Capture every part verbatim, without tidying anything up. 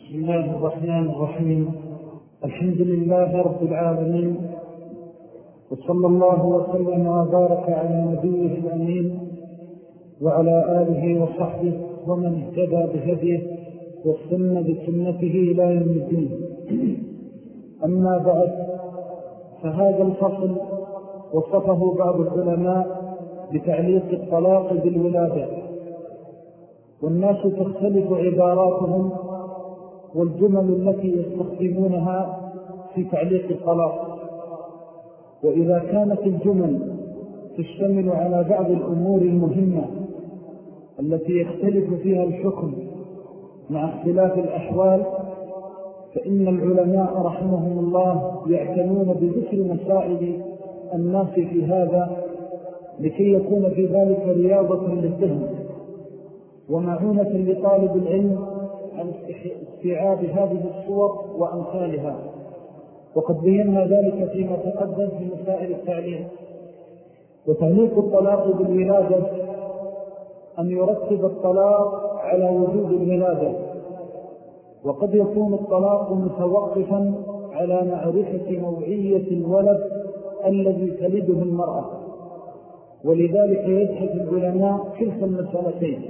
بسم الله الرحمن الرحيم. الحمد لله رب العالمين، وصلى الله وسلم وبارك على نبيه الأمين وعلى آله وصحبه ومن اهتدى بهديه واستنى بسنته إلى يوم الدين. أما بعد، فهذا الفصل وصفه بعض العلماء بتعليق الطلاق بالولادة، والناس تختلف عباراتهم والجمل التي يستخدمونها في تعليق الطلاق. وإذا كانت الجمل تشتمل على بعض الأمور المهمة التي يختلف فيها الحكم مع اختلاف الأحوال، فإن العلماء رحمهم الله يعتنون بذكر مسائل الناس في هذا لكي يكون في ذلك رياضة للذهن ومعونة لطالب العلم عن استيعاب هذه الصور وأمثالها. وقد بينا ذلك فيما تقدم في مسائل التعليم. وتعليق الطلاق بالولادة أن يرتب الطلاق على وجود الولادة، وقد يكون الطلاق متوقفا على معرفة نوعية الولد الذي تلده المرأة، ولذلك يبحث العلماء كلتا المسألتين.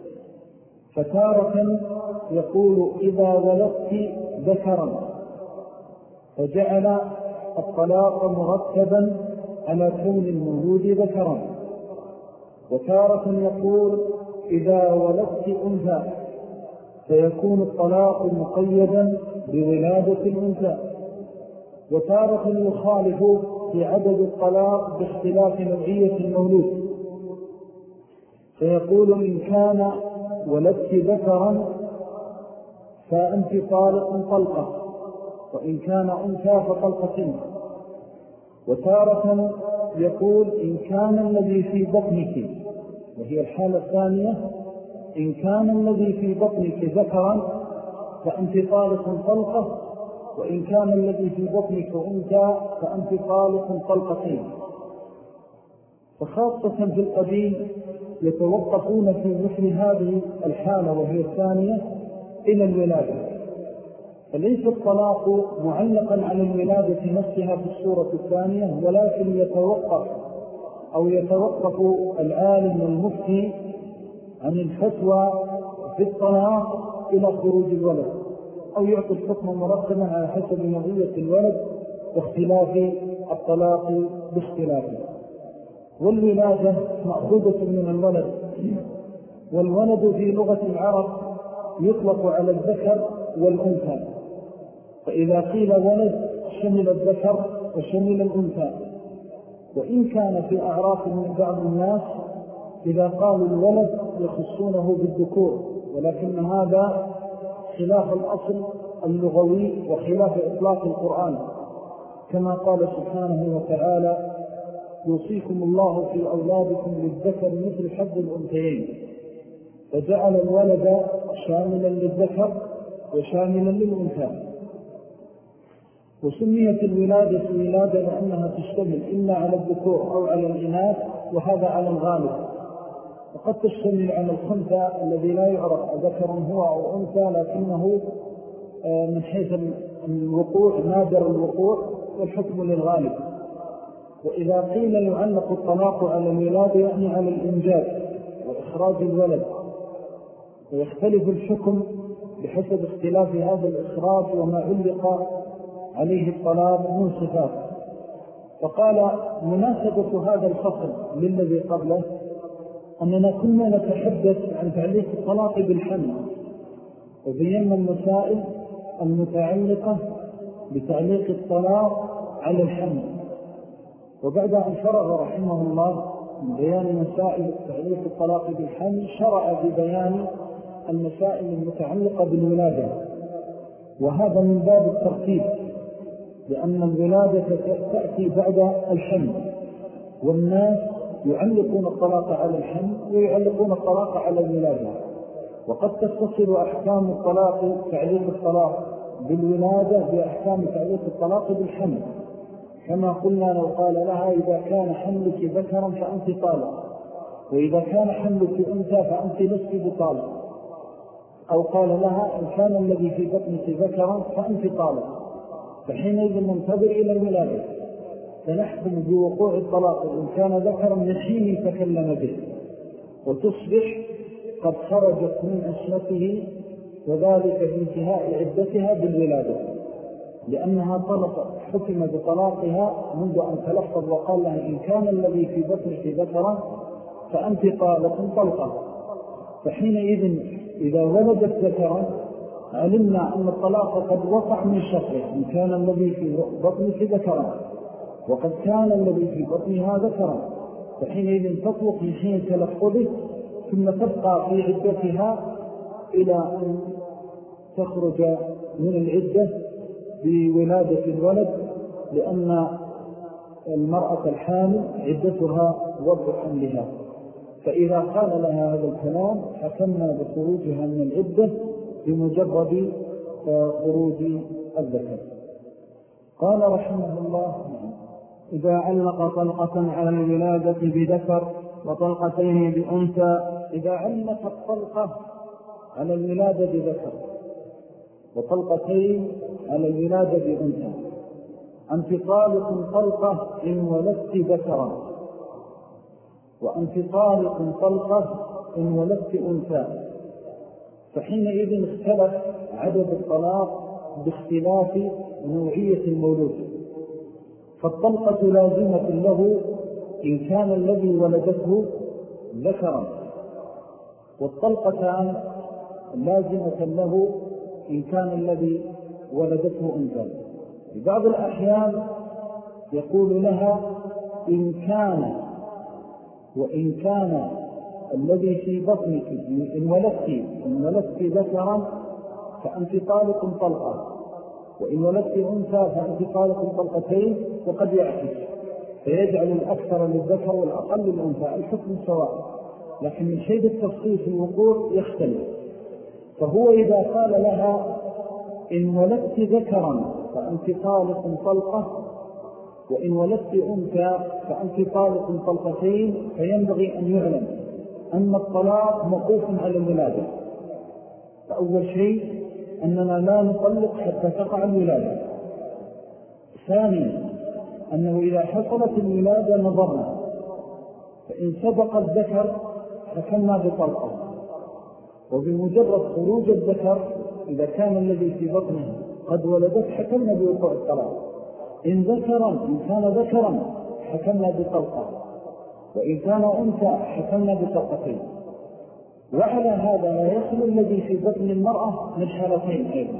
فتارة يقول إذا ولدت ذكرا فجعل الطلاق مرتبا على كون المولود ذكرا، وتارة يقول إذا ولدت أنثى فيكون الطلاق مقيدا بولادة الأنثى، وتارة يخالف في عدد الطلاق باختلاف نوعية المولود، فيقول إن كان ولدت ذكرا فأنت طالق طلقة، وإن كان أنثى فطلقتين. وتارة يقول إن كان الذي في بطنك، وهي الحالة الثانية، إن كان الذي في بطنك ذكرا فأنت طالق طلقة، وإن كان الذي في بطنك أنثى فأنت طالق طلقتين. فخاصة في القديم يتوقفون في مثل هذه الحالة وهي الثانية إلى الولادة، فليس الطلاق معلقا على الولادة نفسها في الصورة الثانية، ولكن يتوقف أو يتوقف العالم والمفتي عن الفتوى في الطلاق إلى خروج الولد، أو يعطي الحكم مرتبا على حسب نوعية الولد واختلاف الطلاق باختلافه. والولادة مأخوذة من الولد، والولد في لغة العرب يطلق على الذكر والأنثى، فإذا قيل ولد شمل الذكر وشمل الأنثى. وإن كان في أعراف من بعض الناس إذا قالوا الولد يخصونه بالذكور، ولكن هذا خلاف الأصل اللغوي وخلاف إطلاق القرآن، كما قال سبحانه وتعالى يوصيكم الله في أولادكم للذكر مثل حظ الأنثيين، فجعل الولد شاملا للذكر وشاملا للأنثى. وسميت الولادة ولادة لأنها تشتمل إلا على الذكور أو على الإناث، وهذا على الغالب، وقد تشتمل على الخنثى الذي لا يعرف ذكر هو أو أنثى، لكنه من حيث الوقوع نادر الوقوع والحكم للغالب. وإذا قيل يعلق الطلاق على الولادة يعني على الإنجاب وإخراج الولد، ويختلف الحكم بحسب اختلاف هذا الإخراج وما علق عليه الطلاق من صفات. فقال مناسبة هذا الفصل للذي قبله أننا كنا نتحدث عن تعليق الطلاق بالحمل، وبينا المسائل المتعلقة بتعليق الطلاق على الحمل. وبعد أن فرغ رحمه الله من بيان مسائل تعليق الطلاق بالحمل، شرع ببيان المسائل المتعلقة بالولادة، وهذا من باب الترتيب، لأن الولادة تأتي بعد الحمل، والناس يعلقون الطلاق على الحمل ويعلقون الطلاق على الولادة. وقد تتصل أحكام الطلاق تعليق الطلاق بالولادة بأحكام تعليق الطلاق بالحمل، كما قلنا لو قال لها إذا كان حملك ذكرا فأنت طالق، وإذا كان حملك أنثى فأنت لست بطالق. أو قال لها إن كان الذي في بطنك ذكرا فأنت طالق، فحينئذ ننتظر إلى الولادة فنحكم بوقوع الطلاق إن كان ذكرا من حين تكلم به، وتصبح قد خرجت من عصمته، وذلك بانتهاء عدتها بالولادة، لأنها طلق حكم بطلاقها منذ أن تلفظ وقال لها إن كان الذي في بطنك ذكرا فأنت طالق طلقة. فحينئذ إذا ولدت ذكرا علمنا أن الطلاق قد وقع من شطره، إن كان الذي في بطنك ذكرا وقد كان الذي في بطنها ذكرا، فحينئذ تطلق من حين تلفظه، ثم تبقى في عدتها إلى أن تخرج من العدة بولادة الولد، لأن المرأة الحامل عدتها وضع حملها. فإذا قال لها هذا الكلام حكمنا بخروجها من العدة بمجرد خروج الذكر. قال رحمه الله إذا علق طلقة على الولادة بذكر وطلقتين بأنثى. إذا علق الطلقة على الولادة بذكر وطلقتين على الولادة بأنثى، أنت طالق طلقة إن ولدت ذكرا، وأنت طالق طلقة إن ولدت أنثى، فحينئذ اختلف عدد الطلاق باختلاف نوعية المولود. فالطلقة لازمة له إن كان الذي ولدته ذكرا، والطلقتان لازمة له إن كان الذي ولدته أنثى. في بعض الأحيان يقول لها إن كان وإن كان الذي في بطنك إن ولدت إن ولدت ذكرا فأنت طالق طلقة، وإن ولدت أنثى فأنت طالق طلقتين، وقد يعكس فيجعل الأكثر للذكر والأقل للأنثى، الحكم سواء، لكن من شيء التفصيل في الوقوع يختلف. فهو إذا قال لها إن ولدت ذكرا فأنت طالق طلقة، وإن ولدت أنثى فأنت طالق طلقتين، فينبغي أن يعلم أن الطلاق موقوف على الولادة. فأول شيء أننا لا نطلق حتى تقع الولادة. ثانيا أنه إذا حصلت الولادة نظرنا، فإن سبق الذكر حكمنا بطلقه، وبمجرد خروج الذكر إذا كان الذي في بطنه قد ولدت حكمنا بوقوع الطلاق. إن ذكرا إن كان ذكرا حكمنا بطلقه، وإن كان أنثى حكمنا بطلقتين. وعلى هذا لا يخلو الذي في بطن المرأة من حالتين أيضا،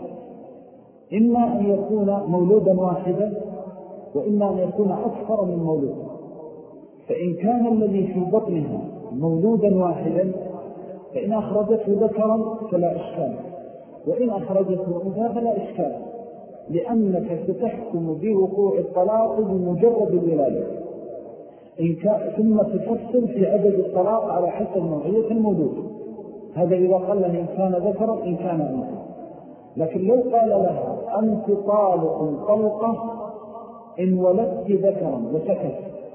إما أن يكون مولودا واحدا، وإما أن يكون أكثر من مولود. فإن كان الذي في بطنها مولودا واحدا فإن أخرجته ذكرا فلا إشكال، وإن أخرجته أنثى فلا إشكال، لأنك ستحكم بوقوع الطلاق بمجرد الولادة. إن كان ثم تفصل في عدد الطلاق على حسب نوعية المولود. هذا إذا قال لها إن كان ذكرا إن كان أنثى. لكن لو قال لها أنت طالق طلقة إن ولدت ذكرا وسكت،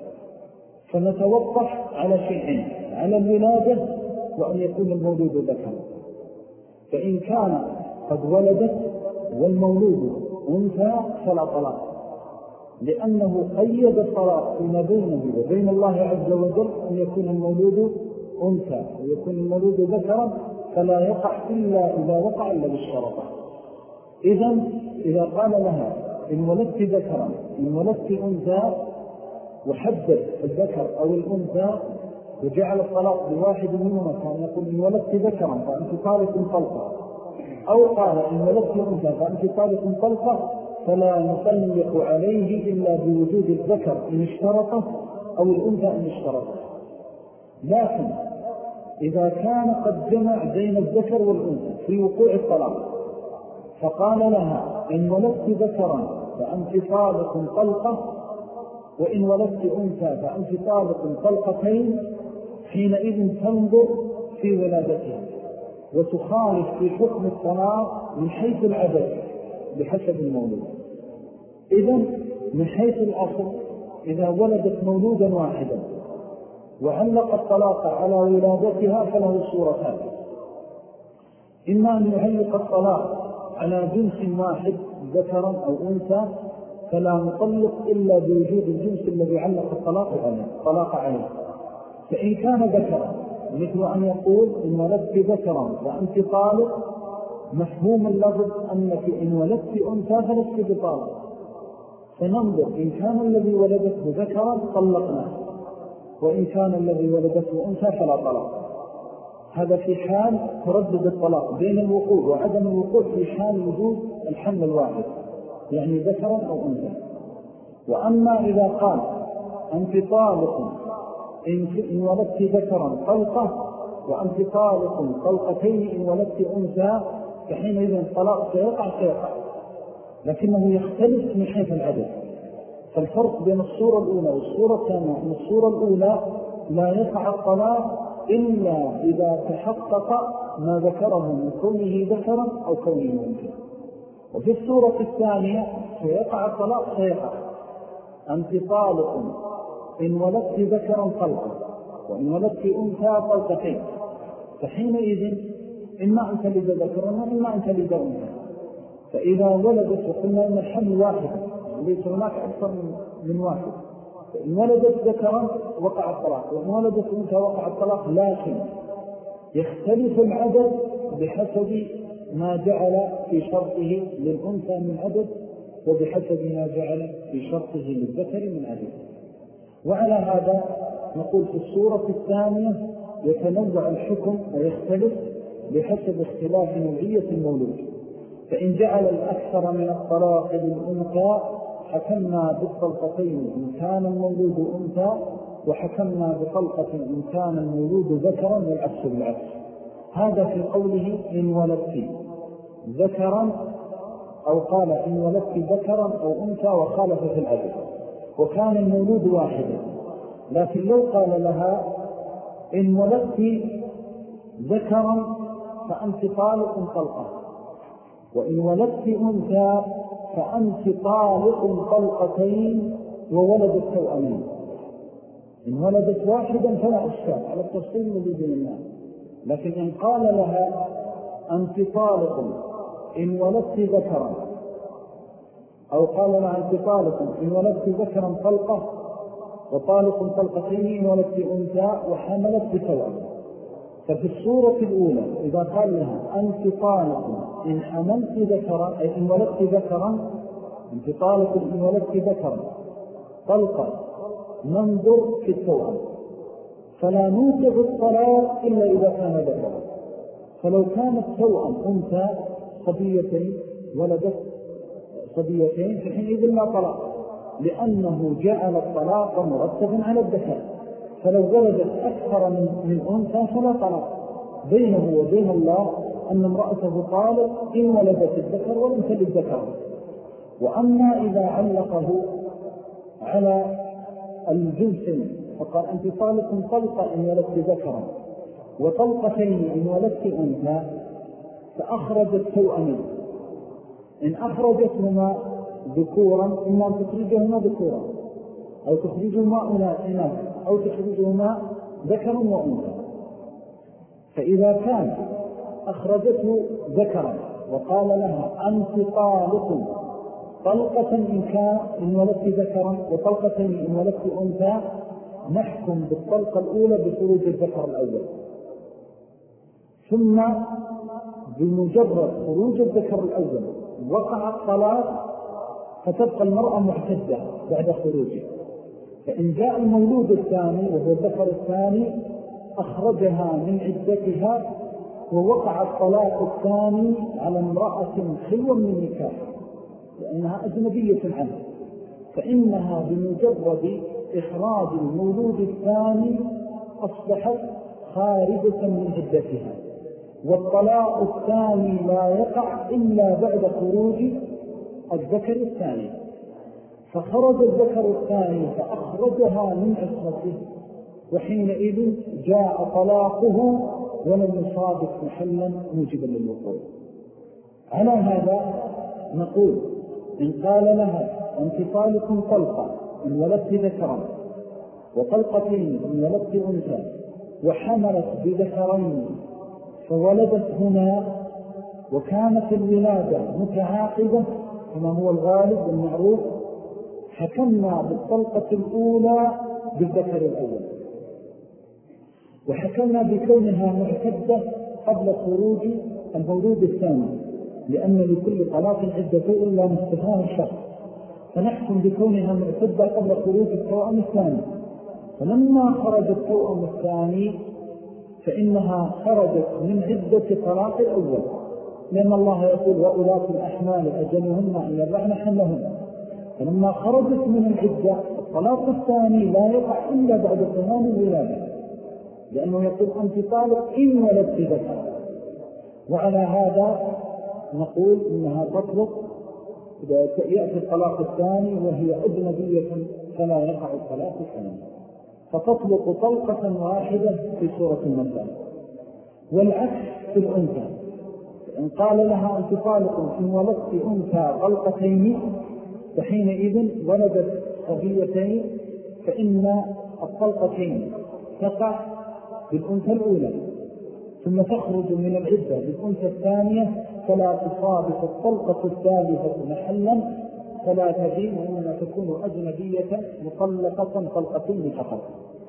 فنتوقف على شيئين، على الولادة وأن يكون المولود ذكرا. فإن كان قد ولدت والمولود أنثى فلا طلاق، لأنه قيد الطلاق فيما بينه وبين الله عز وجل أن يكون المولود أنثى ويكون المولود ذكرا، فلا يقع إلا إذا وقع إلا بالشرطة. إذن إذا قال لها إن ولدت ذكرا إن ولدت أنثى وحدد الذكر أو الأنثى وجعل الطلاق بواحد منهما، كان يقول إن ولدت ذكرا فأنت طالق طلقة، أو قال إن ولدت أنثى فأنت طالق طلقة، فلا نطلق عليه إلا بوجود الذكر إن اشترطه أو الأنثى إن اشترطه. لكن إذا كان قد جمع بين الذكر والأنثى في وقوع الطلاق فقال لها إن ولدت ذكرا فأنت طالق طلقة، وإن ولدت أنثى فأنت طالق طلقتين، حينئذ تنظر في ولادتها وتخالف في حكم الطلاق من حيث العدد بحسب المولود. إذن من حيث الأصل إذا ولدت مولودا واحدا وعلق الطلاق على ولادتها فله صورتان. إما أن يعلق الطلاق على جنس واحد ذكرا أو أنثى فلا نطلق إلا بوجود الجنس الذي علق الطلاق عليه طلاق عليه. فإن كان ذكرا مثل أن يقول إن ولدت ذكرا وأنت طالق، مفهوم اللفظ أنك إن ولدت أنثى فلست بطالق، فننظر إن كان الذي ولدته ذكرا طلقنا، وإن كان الذي ولدته أنثى فلا طلاق. هذا في حال تردد الطلاق بين الوقوع وعدم الوقوع في حال وجود الحمل الواحد، يعني ذكرا أو أنثى. وأما إذا قال أنت طالق إن ولدت ذكرا طلقة وأنت طالق طلقتين إن ولدت أنثى، فحينئذ الطلاق سيقع سيقع، لكنه يختلف من حيث العدد. فالفرق بين الصورة الأولى والصورة الثانية أن الصورة الأولى لا يقع الطلاق إلا إذا تحقق ما ذكره من كونه ذكرا أو كونه أنثى. وفي الصورة الثانية سيقع الطلاق سيقع. أنت طالق إن ولدت ذكرا طلقا وإن ولدت أنثى طلقتين، فحينئذ إما أن تلد ذكرا وإما أن تلد أنثى. فإذا ولدت وقلنا إن الحمل واحد ليس هناك أكثر من واحد، فإن ولدت ذكرا وقع الطلاق وإن ولدت أنثى وقع الطلاق، لكن يختلف العدد بحسب ما جعل في شرطه للأنثى من عدد وبحسب ما جعل في شرطه للذكر من عدد. وعلى هذا نقول في الصورة الثانية يتنوع الحكم ويختلف بحسب اختلاف نوعية المولود. فإن جعل الأكثر من الطلاق للأنثى حكمنا بالطلقتين إن كان المولود أنثى، وحكمنا بطلقة إن كان المولود ذكرا، والعكس بالعكس. هذا في قوله إن ولدت ذكرا، أو قال إن ولدت ذكرا أو أنثى وخالف في العدد، وكان المولود واحدا. لكن لو قال لها إن ولدت ذكرا فأنت طالق طلقة، وإن ولدت أنثى فأنت طالق طلقتين وولدت توأمين. إن ولدت واحدا فلا إشكال على التفصيل الذي بيننا. لكن إن قال لها أنت طالق إن ولدت ذكرا، أو قال لها أنت طالق إن ولدت ذكرا طلقة وطالق طلقتين إن ولدت أنثى وحملت بتوأم، ففي الصورة الأولى إذا قال لها أنت طالق إن حملت ذكرا أي إن ولدت ذكرا، أنت طالق إن ولدت ذكرا طلقة، ننظر في التوأم، فلا نوقع الطلاق إلا إذا كان ذكرا. فلو كانت توأم أنثى صبيتين ولدت صبيتين فحينئذ لا طلاق، لأنه جعل الطلاق مرتبا على الذكر. فلو ولدت أكثر من, من أنثى فلا طلاق. بينه وبين الله أن امرأته طالق إن ولدت الذكر ولم تلد الذكر. وأما إذا علقه على الجنس فقال أنت طالق طلقة إن ولدت ذكرا وطلقتين إن ولدت أنثى، فأخرجت توأمين. إن أخرجتهما ذكورا إما أن تخرجهما ذكورا أو تخرجهما أناث أو تخرجهما ذكرا وأنثى. فإذا كان أخرجته ذكرا وقال لها أنت طالق طلقة إن كان إن ولدت ذكرا وطلقة إن ولدت أنثى، نحكم بالطلقة الأولى بخروج الذكر الأول. ثم بمجرد خروج الذكر الأول وقع الطلاق، فتبقى المرأة معتدة بعد خروجه. فإن جاء المولود الثاني وهو الذكر الثاني أخرجها من عدتها ووقع الطلاق الثاني على امرأة خلوة من نكاح لأنها أجنبية عنه، فإنها بمجرد إخراج المولود الثاني أصبحت خارجة من عدتها، والطلاق الثاني لا يقع إلا بعد خروج الذكر الثاني. فخرج الذكر الثاني فأخرجها من عصمته، وحينئذ جاء طلاقه ولم يصادف محلا موجبا للوقوع. على هذا نقول إن قال لها أنت طالق طلقة إن ولدت ذكرا وطلقتين إن ولدت أنثى وحملت بذكرين فولدت هنا وكانت الولادة متعاقبة كما هو الغالب والمعروف، حكمنا بالطلقة الأولى بالذكر الأول، وحكمنا بكونها معتدة قبل خروج المولود الثاني، لأن لكل طلاق عدتين لا مستثناه الشخص، فنحكم بكونها معتدة قبل خروج التوأم الثاني. فلما خرج التوأم الثاني فإنها خرجت من عدة طلاق الأول، لأن الله يقول وأولاة الأحمال أجلهن أن يضعن حملهن. فلما خرجت من العدة الطلاق الثاني لا يقع إلا بعد تمام الولادة، لأنه يقول أنت طالق إن ولدت ذكر. وعلى هذا نقول إنها تطلق إذا يأتي الطلاق الثاني وهي أجنبية فلا يقع الطلاق الثاني، فتطلق طلقة واحدة في سورة المثال. والعكس في الأنثى، إن قال لها أنت طالق إن ولدت أنثى طلقتين فحينئذ ولدت صبيتين، فإن الطلقتين تقع بالأنثى الأولى ثم تخرج من العدة بالأنثى الثانية، فلا تصادف الطلقة الثالثة محلا فلا تبين، وإنما تكون أجنبية مطلقة طلقتين فقط.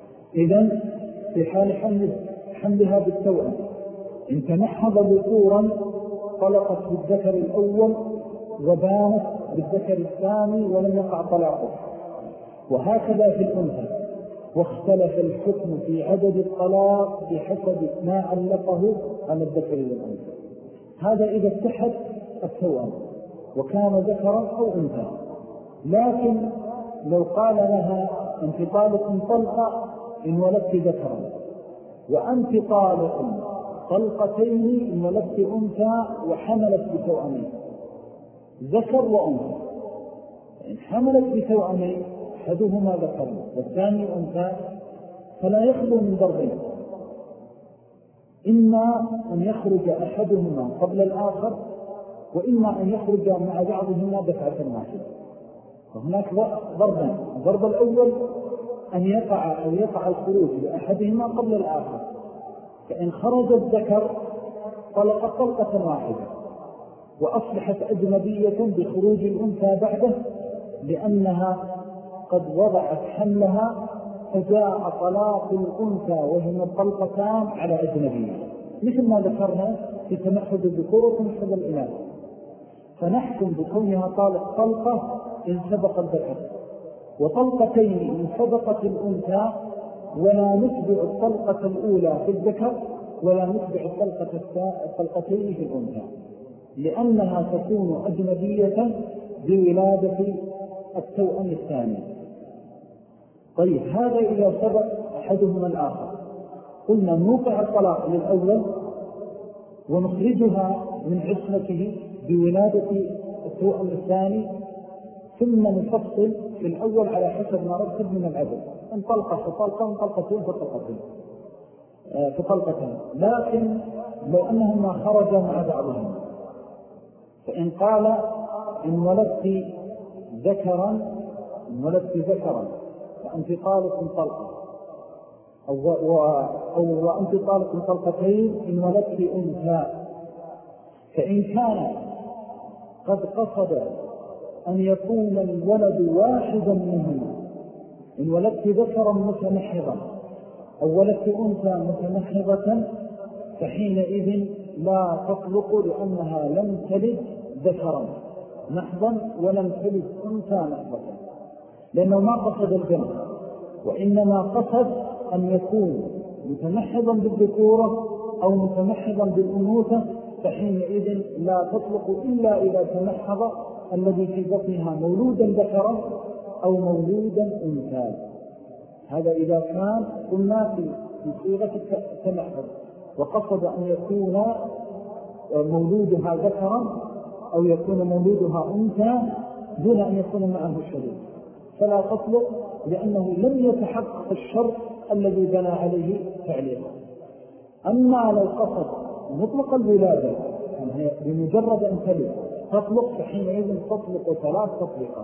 إذن في حال حمل حملها بالتوأم إن تنحض ذكورا طلقت بالذكر الأول وبانت بالذكر الثاني ولم يقع طلاقه، وهكذا في الأنثى. واختلف الحكم في عدد الطلاق بحسب ما علقه على الذكر والأنثى. هذا إذا اتحد التوأم وكان ذكرا أو أنثى. لكن لو قال لها أنت طالق طلقة إن ولدت ذكرا، وأنت طالق طلقتين إن ولدت أنثى وحملت بتوأمين، ذكر وأنثى، إن حملت بتوأمين أحدهما ذكر والثاني أنثى فلا يخلو من ضربين، إما أن يخرج أحدهما قبل الآخر، وإما أن يخرج مع بعضهما دفعة واحدة. وهناك ضربان، الضرب الأول أن يقع أو يقع الخروج لأحدهما قبل الآخر، فإن خرج الذكر طلق طلقة واحدة وأصبحت أجنبية بخروج الأنثى بعده، لأنها قد وضعت حملها فجاء طلاق الأنثى وهما الطلقتان على أجنبية، مثل ما ذكرنا في تمحض الذكور وتمحض الإناث. فنحكم بكونها طالق طلقة إن سبق الذكر، وطلقتين إن سبقت الأنثى، ولا نتبع الطلقة الأولى في الذكر ولا نتبع الطلقة الطلقتين في الأنثى، لأنها تكون أجنبية بولادة التوأم الثاني. طيب هذا إذا سبق أحدهما الآخر قلنا نوقع الطلاق للأول ونخرجها من عصمته بولادة التوأم الثاني، ثم نفصل في الأول على حسب ما رتب من العدد، انطلقة فطلقة وانطلقتين فطلقتين فطلقتين. لكن لو أنهما خرجا مع بعضهم، فإن قال إن ولدت ذكرا إن ولدت ذكرا فأنت طالق طلقة، أو, أو وأنت طالق طلقتين إن ولدت أنثى، فإن كان قد قصد أن يكون الولد واحدا منهما، إن ولدت ذكرا متمحضا أو ولدت أنثى متمحضة، فحينئذ لا تطلق لأنها لم تلد ذكرا محضا ولم تلد أنثى محضة، لأنه ما قصد الجمع، وإنما قصد أن يكون متمحضا بالذكورة أو متمحضا بالأنوثة، فحينئذ لا تطلق إلا إذا تمحض الذي في بطنها مولودا ذكرا أو مولودا أنثى. هذا إذا كان قلنا في صيغة التمحض وقصد أن يكون مولودها ذكرا أو يكون مولودها أنثى دون أن يكون معه الشريك، فلا تطلق لأنه لم يتحقق الشرط الذي بنى عليه تعليقه. أما لو قصد مطلق الولادة يعني بمجرد أن تلد تطلق، فحينئذ تطلق ثلاث تطليقات،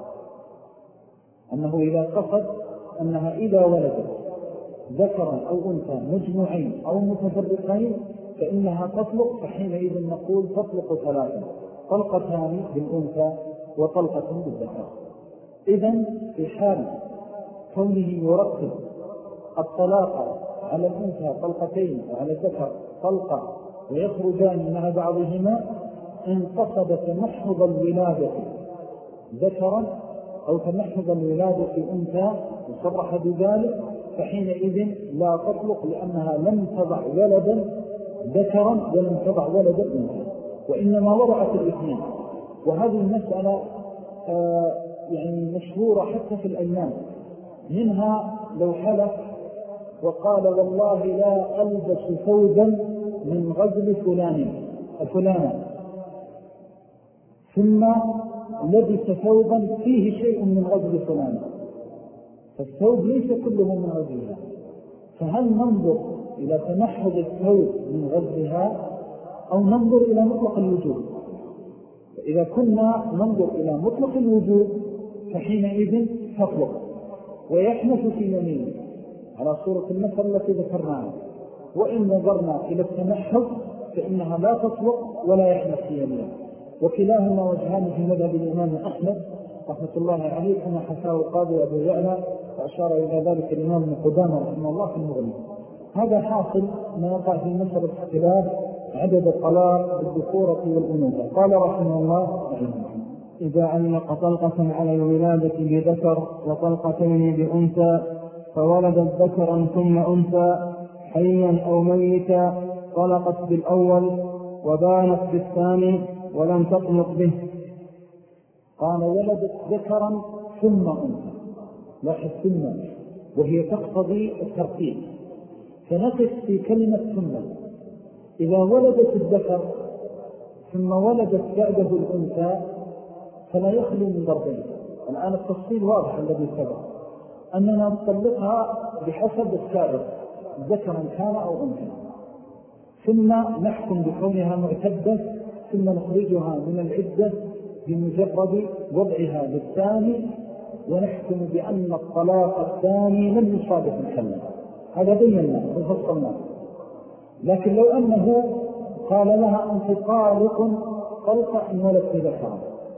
أنه إذا قصد أنها إذا ولدت ذكرا أو أنثى مجموعين أو متفرقين فإنها تطلق، فحينئذ نقول تطلق ثلاثا: طلقتان بالأنثى وطلقة بالذكر. إذن في حال كونه يرتب الطلاق على الأنثى طلقتين وعلى الذكر طلقة ويخرجان مع بعضهما، إن قصد تمحض الولادة ذكرا أو تمحض الولادة أنثى وصرح بذلك، فحينئذ لا تطلق، لأنها لم تضع ولدا ذكرا ولم تضع ولدا أنثى، وإنما وضعت الاثنين. وهذه المسألة آه يعني مشهورة حتى في الأيام. منها لو حلف وقال: والله لا ألبس ثوبا من غزل فلان فلانا، ثم لبس ثوبا فيه شيء من غزل فلان، فالثوب ليس كله من غزلها، فهل ننظر إلى تمحض الثوب من غزلها أو ننظر إلى مطلق الوجود؟ فإذا كنا ننظر إلى مطلق الوجود فحينئذ تطلق ويحنث في يمينه على صورة المثل التي ذكرناها. وإن نظرنا إلى التمحض فإنها لا تطلق ولا يحنث في يمينه. وكلاهما وجهان في مذهب الإمام أحمد رحمة الله عليه، كما حكاه القاضي أبو يعلى وأشار إلى ذلك الإمام ابن قدامة رحمه الله في المغني. هذا حاصل ما يقع في مسألة اختلاف عدد الطلاق بالذكورة والأنوثة. قال رحمه الله: إذا علق طلقة على الولادة بذكر وطلقتين بأنثى، فولدت ذكرا ثم أنثى حيا أو ميتا، طلقت بالأول وبانت بالثاني ولم تطلق به. قال: ولدت ذكرا ثم أنثى، لاحظ ثم، وهي تقتضي الترتيب، فنقف في كلمة ثم. إذا ولدت الذكر ثم ولدت بعده الأنثى فلا يخلو من ضربين. الآن التفصيل واضح الذي سبق، أننا نطلقها بحسب السائر ذكرا كان أو أنثى، ثم نحكم بكونها معتدة، ثم نخرجها من العدة بمجرد وضعها للثاني، ونحكم بأن الطلاق الثاني لم يصادف الحل. هذا بينا وفصلنا. لكن لو أنه قال لها: أنت طالق طلقة إن ولدت ذكرا،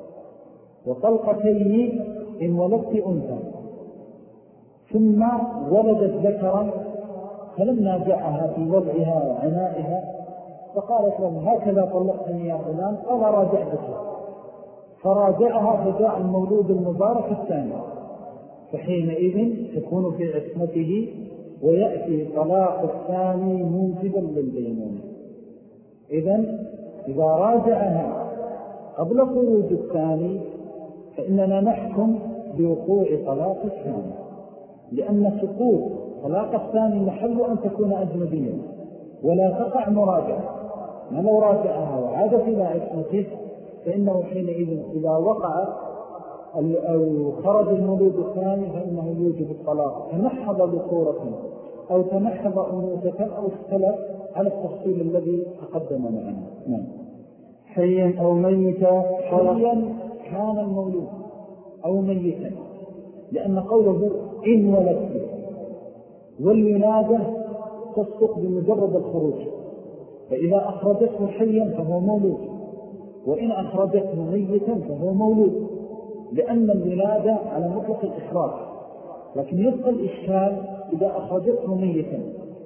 وطلقتين إن ولدت أنثى، ثم ولدت ذكرا، فلما جاءها في وضعها وعنائها فقالت له: هكذا طلقتني يا فلان، قال: راجعتك. فراجعها فجاء المولود المبارك الثاني، فحينئذ تكون في عصمته، ويأتي طلاق الثاني موجبا للبينونة. إذن إذا راجعها قبل خروج الثاني فإننا نحكم بوقوع طلاق الثاني، لأن سقوط طلاق الثاني محل أن تكون أجنبيا ولا تقع مراجعة. ما لو راجعها وعادت إلى عصمته فإنه حينئذ إذا وقع أو خرج المولود الثاني فإنه يوجب الطلاق، تمحض ذكورة أو تمحض أنوثة أو اختلف على التفصيل الذي تقدم معنا. نعم. حيا أو ميتا، حيا كان المولود أو ميتا، لأن قوله إن ولدت، والولادة تصدق بمجرد الخروج، فإذا أخرجته حيا فهو مولود، وإن أخرجته ميتا فهو مولود، لأن الولادة على مطلق الإخراج. لكن يبقى الإشكال إذا أخرجته ميتا،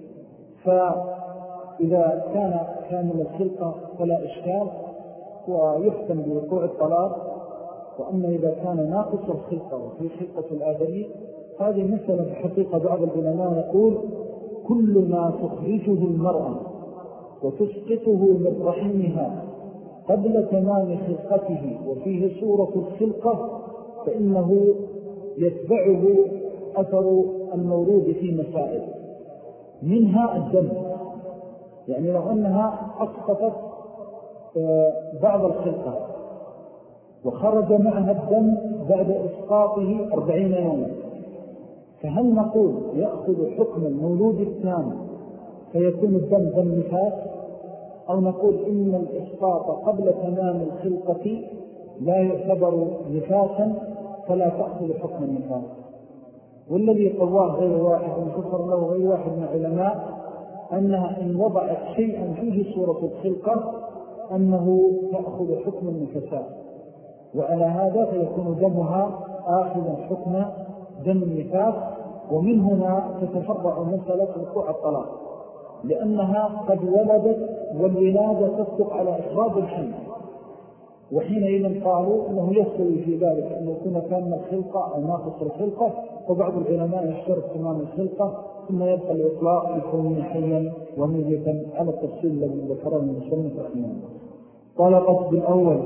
فإذا كان كامل الخلقة فلا إشكال ويحكم بوقوع الطلاق. وأما إذا كان ناقص الخلقة وفي خلقة الآدمي، هذه مثلا في حقيقة بعض العلماء يقول: كل ما تخرجه المرأة وتسقطه من رحمها قبل تمام خلقته وفيه صورة الخلقة فإنه يتبعه أثر المورود في مسائل، منها الدم. يعني لو أنها أسقطت بعض الخلقة وخرج معها الدم بعد إسقاطه أربعين يوما، فهل نقول يأخذ حكم المولود الثاني فيكون الدم دم نفاس، أو نقول إن الإسقاط قبل تمام الخلقة لا يعتبر نفاسا فلا تأخذ حكم النفاس؟ والذي قواه غير واحد وانتصر له غير واحد من العلماء أنها إن وضعت شيئا فيه صورة الخلقة أنه تأخذ حكم النفساء، وعلى هذا فيكون دمها آخذا حكم دم النفاس. ومن هنا تتفرع مسألة وقوع الطلاق، لأنها قد ولدت والولادة تصدق على إخراج الحمل، وحينئذ قالوا أنه يستوي في ذلك أن يكون كامل الخلقة أو ناقص الخلقة، وبعض العلماء يشترط تمام الخلقة، ثم يبقى الإطلاق يكون حيا وميتا على التفصيل الذي ذكره المصنف رحمه الله. طلقت بالأول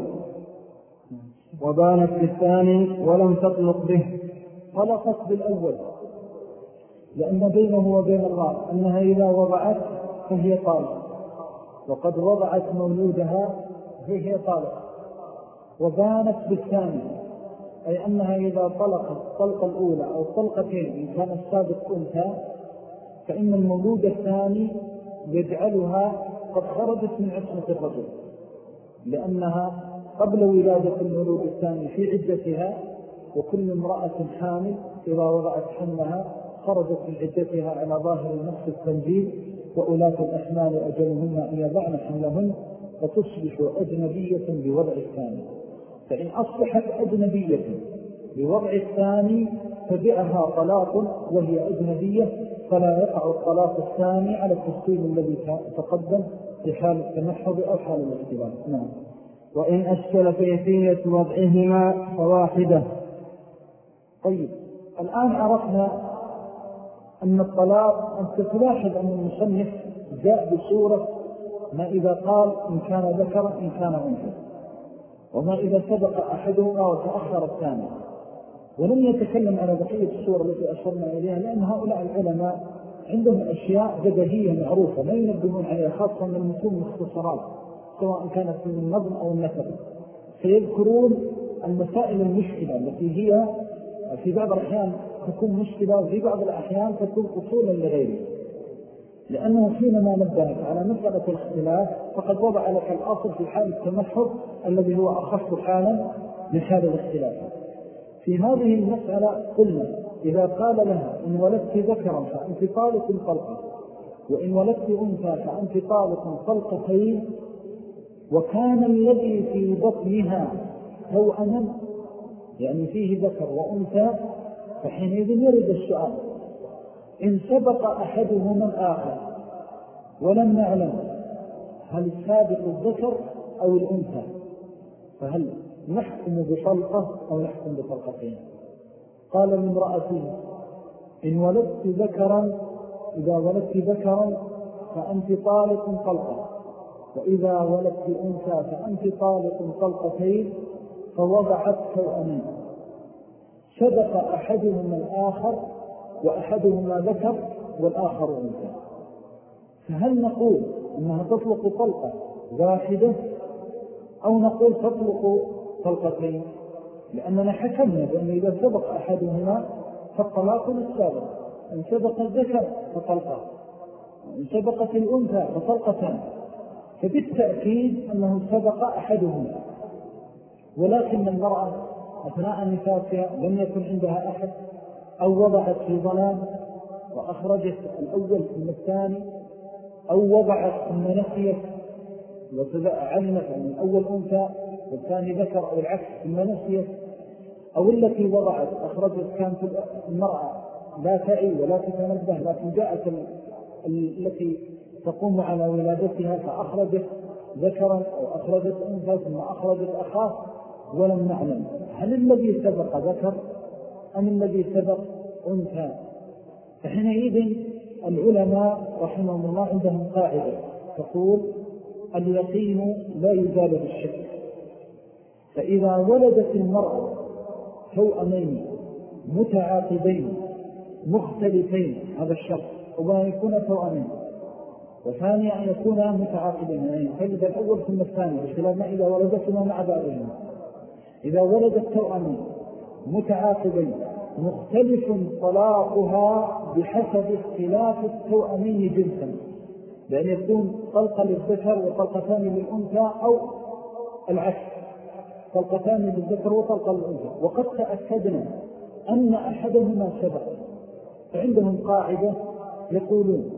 وبانت بالثاني ولم تطلق به. طلقت بالأول لأن بينه وبين الله أنها إذا وضعت فهي طالق، وقد وضعت مولودها فهي طالق. وبانت بالثاني أي أنها إذا طلقت الطلقة الأولى أو الطلقتين إن كان السابق أنثى، فإن المولود الثاني يجعلها قد خرجت من عصمة الرجل، لأنها قبل ولادة المولود الثاني في عدتها، وكل امرأة حامل إذا وضعت حملها خرجت من عدتها على ظاهر النص التنزيل، وأولاة الأحمال أجلهن أن يضعن حملهن وتصبح أجنبية بوضع الثاني. فإن أصبحت أجنبية بوضع الثاني فبعها طلاق وهي أجنبية، فلا يقع الطلاق الثاني على التفصيل الذي تقدم في حال التمحض أو حال الاختلاف. نعم. وإن أشكل كيفية وضعهما فواحدة. طيب، الآن عرفنا أن الطلاق، أنت تلاحظ أن المصنف جاء بصورة ما إذا قال إن كان ذكرا إن كان أنثى، وما إذا سبق أحدهما وتأخر الثاني، ولم يتكلم على بقية الصور التي أشرنا إليها، لأن هؤلاء العلماء عندهم أشياء بديهية معروفة لا ينبهون عليها، خاصة من المتون مختصرات سواء كانت من النظم أو النثر، سيذكرون المسائل المشكلة التي هي في بعض الأحيان تكون مشكلة وفي بعض الأحيان تكون أصولا لغيره، لأنه حينما نبهت على مسألة الاختلاف فقد وضع لك الأصل في حال التمحض الذي هو أخف حالا من حال الاختلاف. في هذه المسألة قلنا إذا قال لها إن ولدت ذكرا فأنت طالق طلقة، وإن ولدت أنثى فأنت طالق طلقتين، وكان الذي في بطنها توأما يعني فيه ذكر وأنثى، فحينئذ يرد السؤال إن سبق أحدهما الآخر ولم نعلم هل السابق الذكر أو الأنثى، فهل نحكم بطلقة أو نحكم بطلقتين؟ قال لامرأته إن ولدت ذكرا إذا ولدت ذكرا فأنت طالق طلقة، وإذا ولدت أنثى فأنت طالق طلقتين، فوضعت توأمين سبق أحدهما الآخر وأحدهما ذكر والآخر أنثى، فهل نقول أنها تطلق طلقة واحدة أو نقول تطلق طلقتين؟ لأننا حكمنا بأن إذا سبق أحدهما فالطلاق السابق، إن سبق الذكر فطلقة، إن سبقت الأنثى فطلقتان، فبالتأكيد أنه سبق أحدهما. ولكن المرأة أثناء نفاسها لم يكن عندها أحد، أو وضعت في ظلام وأخرجت الأول ثم الثاني، أو وضعت ثم نسيت وعلمت أن الأول أنثى والثاني ذكر أو العكس ثم نسيت، أو التي وضعت أخرجت كانت المرأة لا تعي ولا تتنبه، لكن جاءت التي تقوم على ولادتها فأخرجت ذكرا أو أخرجت أنثى ثم أخرجت أخاه ولم نعلم هل الذي سبق ذكر أم الذي سبق أنثى. فحينئذ العلماء رحمهم الله عندهم قاعدة تقول اليقين لا يزال بالشك، فإذا ولدت المرأة توأمين متعاقبين مختلفين، هذا الشرط، وما يكون توأمين، وثانيا أن يكون متعاقبين يعني تجد الأول ثم الثاني، بخلاف ما إذا ولدتنا مع بعضهم. إذا ولدت توأمين متعاقبين مختلف طلاقها بحسب اختلاف التوأمين جنسا، لأن يكون طلقة للذكر وطلقتان للأنثى، أو العكس طلقتان للذكر وطلقة للأنثى، وقد تأكدنا أن أحدهما سبق، فعندهم قاعدة يقولون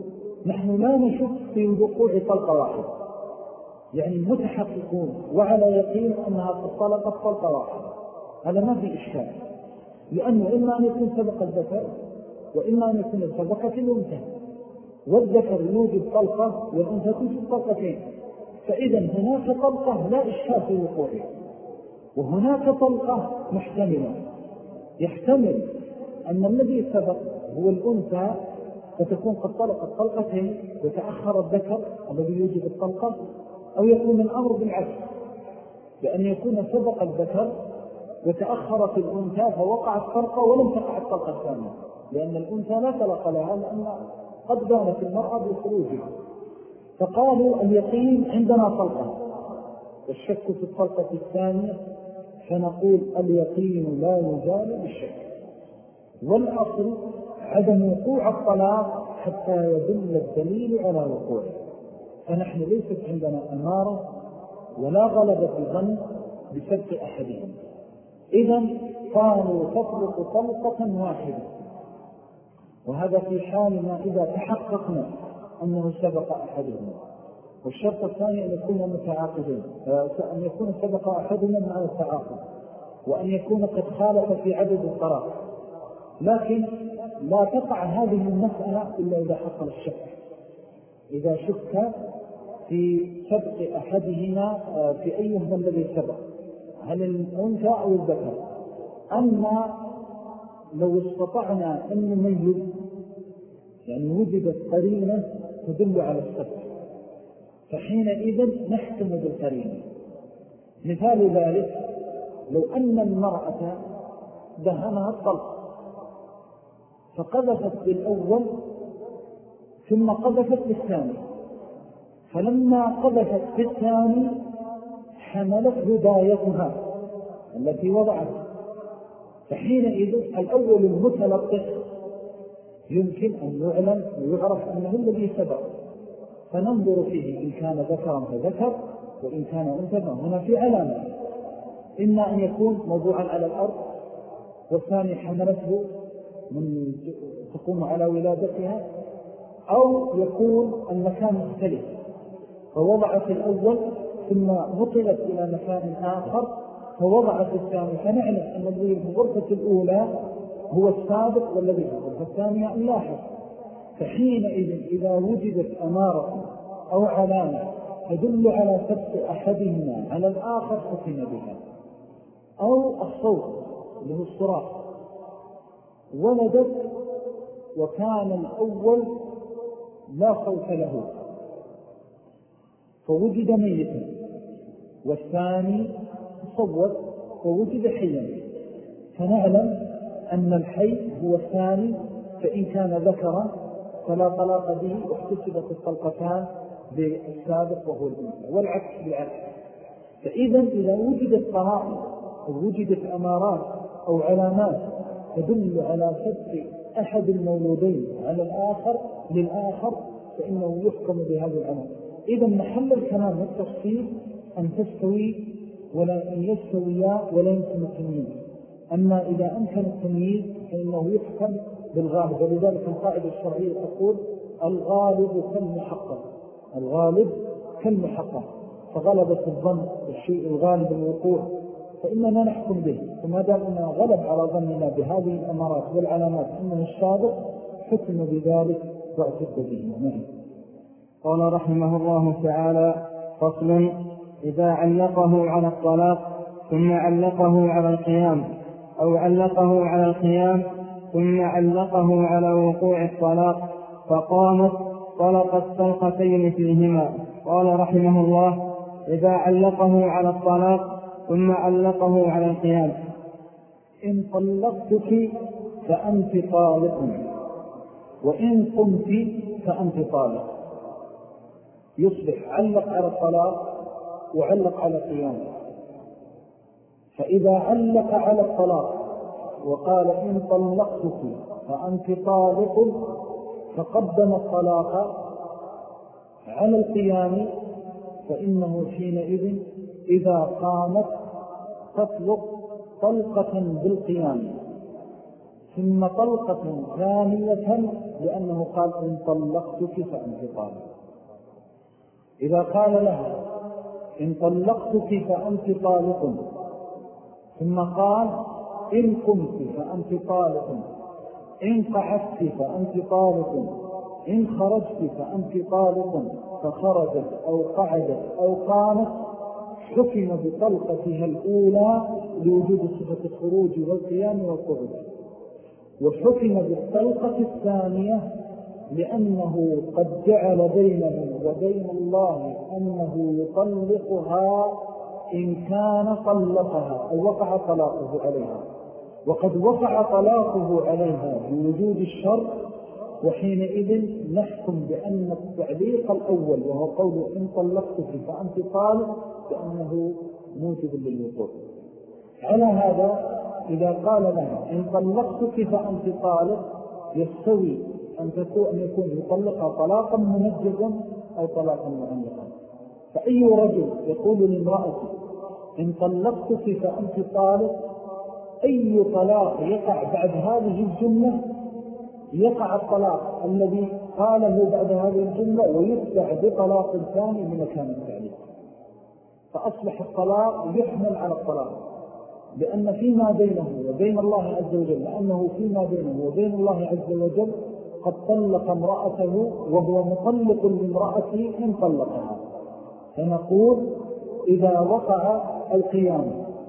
نحن لا نشك في وقوع طلقة واحدة، يعني متحققون وعلى يقين أنها قد طلقت طلقة واحدة، هذا ما في إشكال، لأنه إما أن يكون سبق الذكر وإما أن يكون سبقة الأنثى، والذكر يوجد طلقة والأنثى توجد طلقتين، فإذا هناك طلقة لا إشكال في وقوعها، وهناك طلقة محتملة، يحتمل أن الذي سبق هو الأنثى فتكون قد طلقت طلقتين وتأخر الذكر الذي يوجد الطلقة، أو يكون الأمر بالعكس، بأن يكون سبق الذكر وتأخرت الأنثى فوقعت طلقة ولم تقع الطلقة الثانية، لأن الأنثى لا طلق لها لأن قد بانت المرأة بخروجها، فقالوا اليقين عندنا طلقة والشك في الطلقة الثانية، فنقول اليقين لا يزال بالشك، والأصل عدم وقوع الطلاق حتى يدل الدليل على وقوعه، فنحن ليست عندنا أمارة ولا غلبة الظن بسبق أحدهم. إذن قالوا تطلق طلقة واحدة، وهذا في حال ما إذا تحققنا أنه سبق أحدهم. والشرط الثاني أن يكون متعاقدين، أن يكون سبق أحدنا مع التعاقد، وأن يكون قد خالف في عدد الطلاق، لكن لا تقع هذه المسألة إلا إذا حصل الشك، إذا شك في سبق أحدهما في أيهما الذي سبق، هل الأنثى أو الذكر. أما لو استطعنا أن نميز، يعني وجدت قرينة تدل على السبق، فحينئذ نحكم بالقرينة. مثال ذلك لو أن المرأة دهنها الطلق فقذفت بالأول ثم قذفت بالثاني، فلما قذفت بالثاني حملت هدايتها التي وضعت، فحينئذ الأول المتلقح يمكن أن يعلم ويعرف أنه الذي سبق، فننظر فيه إن كان ذكرا فذكر وإن كان أنثى فهنا في علامة، إما أن يكون موضوعا على الأرض والثاني حملته من تقوم على ولادتها، أو يكون المكان مختلف فوضعت الأول ثم نقلت إلى مكان آخر فوضعت الثاني، فنعلم أن الذي في الغرفة الأولى هو السابق والذي في الغرفة الثانية اللاحق. فحينئذ إذا وجدت أمارة أو علامة تدل على سبق أحدهما على الآخر حكم بها، أو الصوت اللي هو الصراخ، ولدت وكان الأول لا صوت له فوجد ميتا، والثاني صوت فوجد حيا، فنعلم أن الحي هو الثاني، فإن كان ذكرا فلا طلاق به واحتسبت الطلقتان بالسابق وهو الأنثى، والعكس بالعكس. فإذا إذا وجدت طرائق أو وجدت أمارات أو علامات تدل على سبق أحد المولودين على الآخر للآخر فإنه يحكم بهذه العلامة. إذا محل الكلام والتفصيل أن تستوي ولا أن يستويا ولا يمكن التمييز، أما إذا أمكن التمييز فإنه يحكم بالغالب، ولذلك القاعدة الشرعية تقول الغالب كالمحقق، الغالب كالمحقق، فغلبت الظن الشيء الغالب الوقوع فإننا نحكم به، وما دام أننا غلب على ظننا بهذه الأمارات والعلامات أنه السابق حكم بذلك واعتد به. نعم. قال رحمه الله تعالى: فصل: إذا علقه على الطلاق ثم علقه على القيام، أو علقه على القيام ثم علقه على وقوع الطلاق فقامت طلقت طلقتين فيهما. قال رحمه الله: إذا علقه على الطلاق ثم علقه على القيام. إن طلقتك فأنت طالق، وإن قمت فأنت طالق. يصبح علق على الطلاق وعلق على القيام. فإذا علق على الطلاق وقال إن طلقتك فأنت طالق فقدم الطلاق على القيام، فإنه حينئذ إذا قامت تطلق طلقة بالقيام، ثم طلقة ثانية لأنه قال إن طلقتك فأنت طالق. إذا قال لها إن طلقتك فأنت طالق ثم قال إن قمت فأنت طالق، إن قعدت فأنت طالق، إن خرجت فأنت طالق، فخرجت أو قعدت أو قامت، حكم بطلقتها الأولى لوجود صفة الخروج والقيام والقعود، وحكم بالطلقة الثانية لأنه قد جعل بينه وبين الله أنه يطلقها إن كان طلقها أو وقع طلاقه عليها، وقد وقع طلاقه عليها بوجود الشر، وحينئذ نحكم بأن التعليق الأول وهو قول إن طلقتك فأنت طالق بأنه موجب للوقوع. على هذا إذا قال لها إن طلقتك فأنت طالق يستوي أن يكون يطلقها طلاقا منجزا أو طلاقا معلقا. فأي رجل يقول لامرأته إن طلقتك فأنت طالق، أي طلاق يقع بعد هذه الجملة يقع الطلاق الذي قاله بعد هذه الجملة ويتبع بطلاق ثاني من مكان التعليق، فأصبح الطلاق يحمل على الطلاق، لأن فيما بينه وبين الله عز وجل، لأنه فيما بينه وبين الله عز وجل قد طلق امرأته وهو مطلق لامرأته إن طلقها. فنقول إذا وقع القيام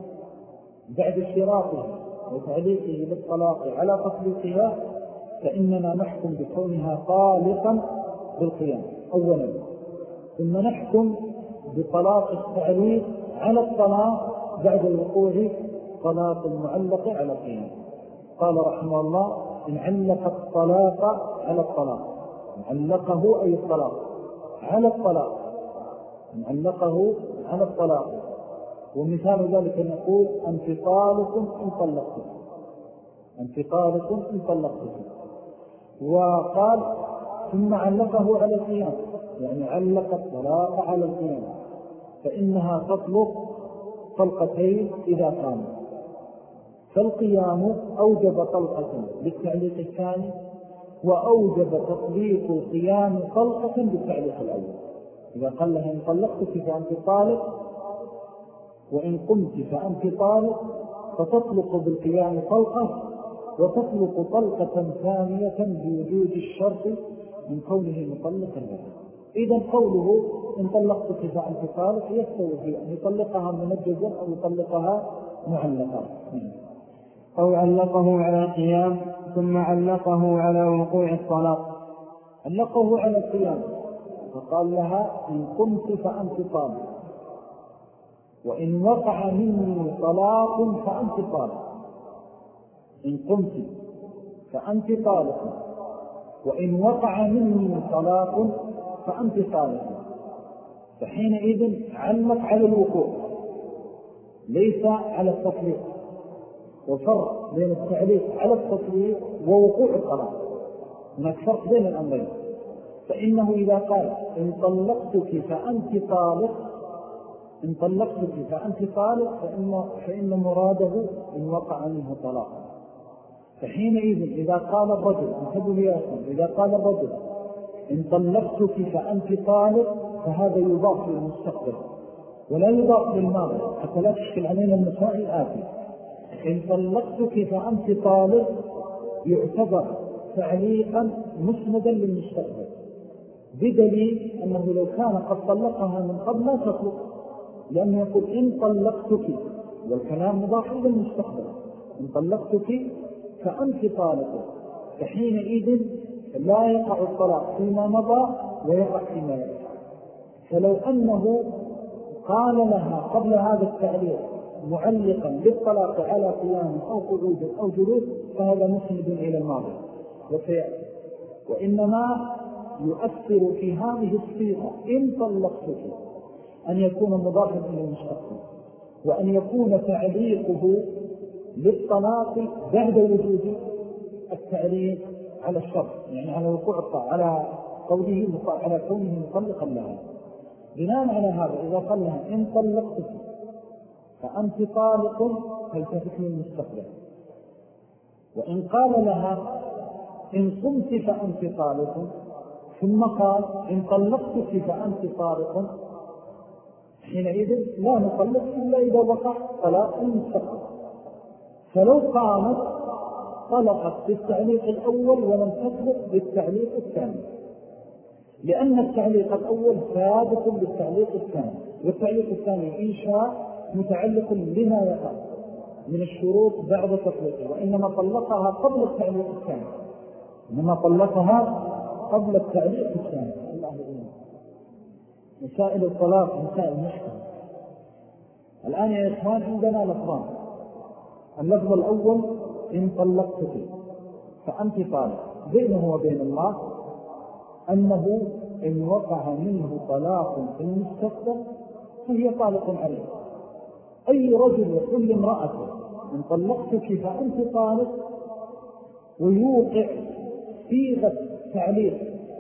بعد اشتراطه وتعليقه بالطلاق على تطليقها فإننا نحكم بكونها طالقا بالقيام أولا، ثم نحكم بطلاق التعليق على الطلاق بعد الوقوع طلاق المعلق على القيام. قال رحمه الله إن علق الطلاق على الطلاق، علقه أي الطلاق على الطلاق، إن علقه على الطلاق. ومثال ذلك نقول أنت طالق إن طلقتك، أنت طالق إن طلقتك. وقال ثم علقه على القيام، يعني علق الطلاق على القيام، فإنها تطلق طلقتين إذا قامت. فالقيام أوجب طلقة بالتعليق الثاني، وأوجب تطليق القيام طلقة بالتعليق الأول. إذا قال لها إن طلقتك فأنت طالق وإن قمت فأنت طالق، فتطلق بالقيام طلقة وتطلق طلقة ثانية بوجود الشرط من كونه مطلقا لها. إذا قوله إن طلقتك فأنت طالق يستوي في أن يطلقها منجزا أو يطلقها معلقا، أو علقه على القيام ثم علقه على وقوع الطلاق. علقه على القيام فقال لها إن قمت فأنت طالق، وإن وقع مني طلاق فأنت طالق. إن قمت فأنت طالق، وإن وقع مني طلاق فأنت طالق. فحينئذ علق على الوقوع ليس على التطليق، وفرق بين التعليق على التطليق ووقوع الطلاق، هناك فرق بين الأمرين. فإنه إذا قال إن طلقتك فأنت طالق، إن طلقتك فأنت طالق فإن, فإن مراده إن وقع منه طلاق. فحينئذ إذا قال الرجل انتبه يا أخي، إذا قال الرجل إن طلقتك فأنت طالق فهذا يضاف للمستقبل ولا يضاف للماضي حتى لا تشكل علينا المسائل الآتي. إن طلقتك فأنت طالق يعتبر تعليقا مسندا للمستقبل، بدليل أنه لو كان قد طلقها من قبل لا تطلق، لأنه يقول إن طلقتك والكلام مضاف إلى المستقبل، إن طلقتك فأنت طالق، فحينئذ لا يقع الطلاق فيما مضى ويقع فيما يقع. فلو أنه قال لها قبل هذا التعليق معلقا بالطلاق على قيام أو قعود أو جلوس فهذا مسند إلى الماضي وسيأتي، وإنما يؤثر في هذه الصيغة إن طلقتك أن يكون مضافا إلى المستقبل، وأن يكون تعليقه للطلاق بعد وجود التعليق على الشرط، يعني على وقوع الطلاق، على قوله على كونه مطلقا لها. بناء على هذا إذا قال لها إن طلقتك فأنت طالق فالتفت للمستقبل، وإن قال لها إن قمت فأنت طالق، ثم قال إن طلقتك فأنت طالق، حينئذ لا نطلق إلا إذا وقع طلاق المستقبل. فلو قامت طلقت بالتعليق الأول ولم تطلق بالتعليق الثاني، لأن التعليق الأول ثابت بالتعليق الثاني، والتعليق الثاني إن شاء متعلق بما يقع من الشروط بعد تطليقه، وإنما طلقها قبل التعليق الثاني، إنما طلقها قبل التعليق الثاني. الله إله. مسائل الطلاق مسائل مشكلة. الآن يا إخوان عندنا لفظان. اللفظ الأول إن طلقتك فأنت طالق، بينه وبين الله أنه إن وقع منه طلاق في المستقبل فهي طالق عليه. أي رجل يقول لامرأته إن طلقتك فأنت طالق ويوقع صيغة تعليق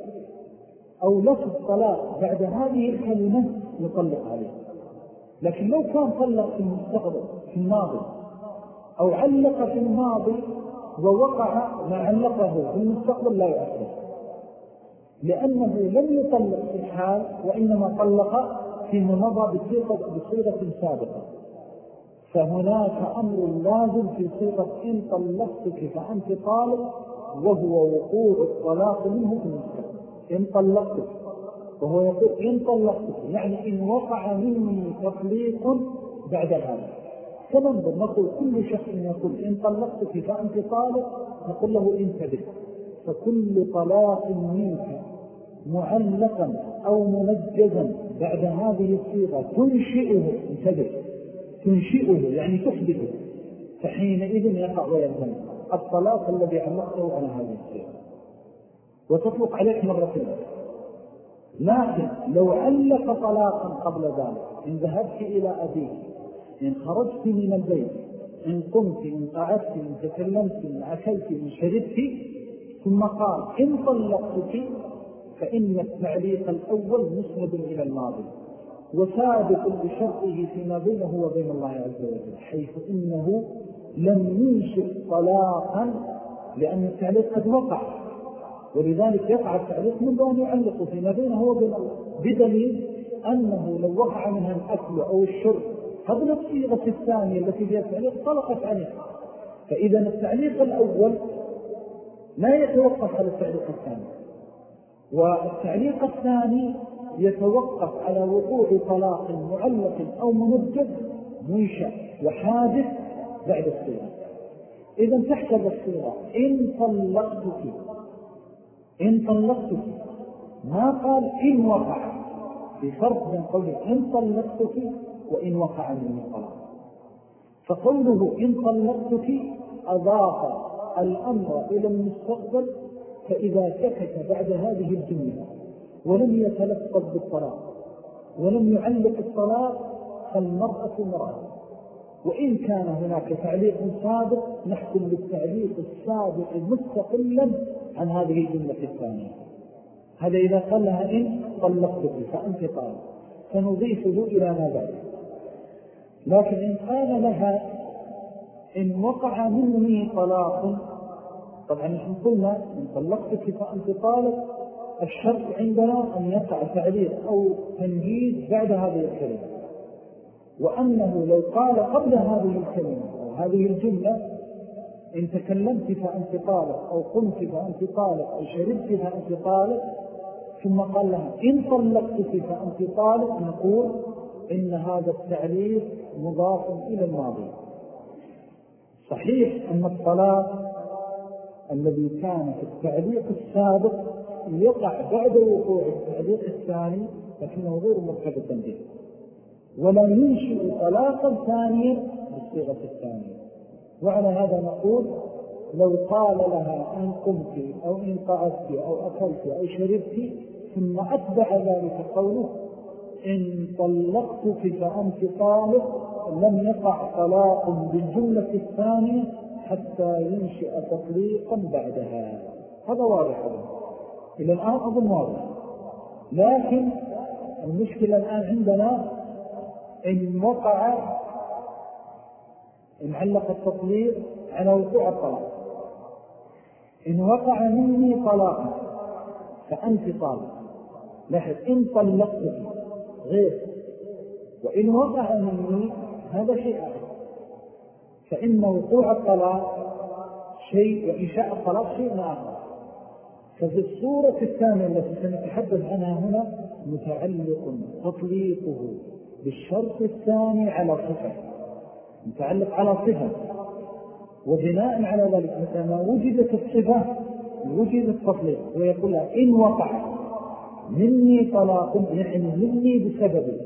أو لفظ طلاق بعد هذه الكلمة يطلق عليه. لكن لو كان طلق في المستقبل في الماضي أو علق في الماضي ووقع ما علقه في المستقبل لا يؤثر، لأنه لم يطلق في الحال وإنما طلق فيما مضى بصيغة سابقة. فهناك أمر لازم في صيغة إن طلقتك فأنت طالق، وهو وقوع الطلاق منه في المستقبل. إن طلقتك، وهو يقول إن طلقتك يعني إن وقع مني تطليق بعد هذا. فننظر نقول كل شخص يقول إن طلقتك فأنت طالق نقول له انتبه، فكل طلاق منك معلقا أو منجزا بعد هذه الصيغة تنشئه، انتبه، تنشئه يعني تحدثه، فحينئذ يقع ويلزم الطلاق الذي علقته على هذه الصيغة وتطلق عليك مرتين. لكن لو علق طلاقا قبل ذلك، إن ذهبت إلى أبيك، إن خرجت من البيت، إن قمت، إن قعدت، إن تكلمت، إن أكلت، إن شربت، ثم قال إن طلقتك، فإن التعليق الأول مسند إلى الماضي وثابت بشرطه فيما بينه وبين الله عز وجل، حيث إنه لم ينشئ طلاقا لأن التعليق قد وقع، ولذلك يقع التعليق من أن يعلق فيما بينه وبين الله، بدليل أنه لو وقع منها الأكل أو الشرب قبل الصيغة الثانية التي فيها التعليق طلقت عليه. فإذا التعليق الأول لا يتوقف على التعليق الثاني، والتعليق الثاني يتوقف على وقوع طلاق معلق أو منجز منشأ وحادث بعد الصيغة. إذا تحسب الصيغة إن طلقتك، إن طلقتك، ما قال إن وقع، في فرق بين قوله إن طلقتك وإن وقع من الطلاق. فقوله إن طلقتك أضاف الأمر إلى المستقبل، فإذا سكت بعد هذه الجملة ولم يتلفظ بالطلاق ولم يعلق الطلاق فالمرأة مرأة. وإن كان هناك تعليق سابق نحكم بالتعليق السابق مستقلا عن هذه الجملة الثانية. هذا إذا قال لها إن طلقتك فأنت طالق فنضيفه إلى ما بعد. لكن إن قال لها إن وقع مني طلاق، طبعا نحن قلنا إن طلقتك فأنت طالق، الشرط عندنا أن يقع تعليق أو تنجيز بعد هذه الكلمة، وأنه لو قال قبل هذه الكلمة أو هذه الجملة إن تكلمت فأنت طالق أو قمت فأنت طالق أو شربت فأنت طالق، ثم قال لها إن طلقتك فأنت طالق، نقول إن هذا التعليق مضاف إلى الماضي. صحيح أن الطلاق الذي كان في التعليق السابق يقع بعد وقوع التعليق الثاني، لكنه غير مرتبط به، ولا ينشئ طلاقا ثانيا بالصيغة الثانية. وعلى هذا نقول لو قال لها إن قمت أو إن قعدت أو أكلت أو شربت، ثم أتبع ذلك قوله إن طلقتك فأنت طالق، لم يقع طلاق بالجملة الثانية حتى ينشئ تطليقا بعدها. هذا واضح هذا. إلى الآن أظن واضح. لكن المشكلة الآن عندنا إن وقع، إن علق التطليق على وقوع الطلاق، إن وقع مني طلاق فأنت طالق. لاحظ إن طلقتك غير، وإن وقع مني هذا شيء آخر. فإن وقوع الطلاق شيء وإنشاء الطلاق شيء آخر. ففي الصورة الثانية التي سنتحدث عنها هنا متعلق تطليقه بالشرط الثاني على صفة، متعلق على صفة، وبناء على ذلك متى ما وجدت الصفة وجد التطليق. ويقول لها إن وقع مني طلاق يعني مني بسببه،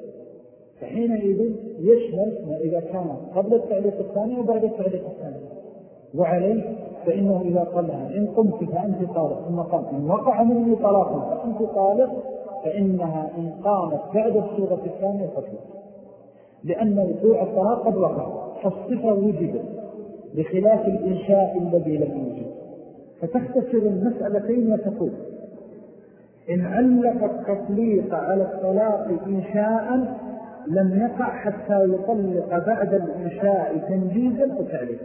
فحينئذ يشمل ما إذا كان قبل التعليق الثاني وبعد التعليق الثاني. وعليه فإنه إذا قال لها إن قمت فأنت طالق، ثم قال إن وقع مني طلاق فأنت طالق، فإنها إن قامت بعد الصورة الثانية تطلق، لأن وقوع الطلاق قد وقع فالصفة وجدت بخلاف الإنشاء الذي لم يوجد. فتختصر المسألتين وتقول إن علق التطليق على الطلاق إنشاء لم يقع حتى يطلق بعد الإنشاء تنجيزا أو تعليقا،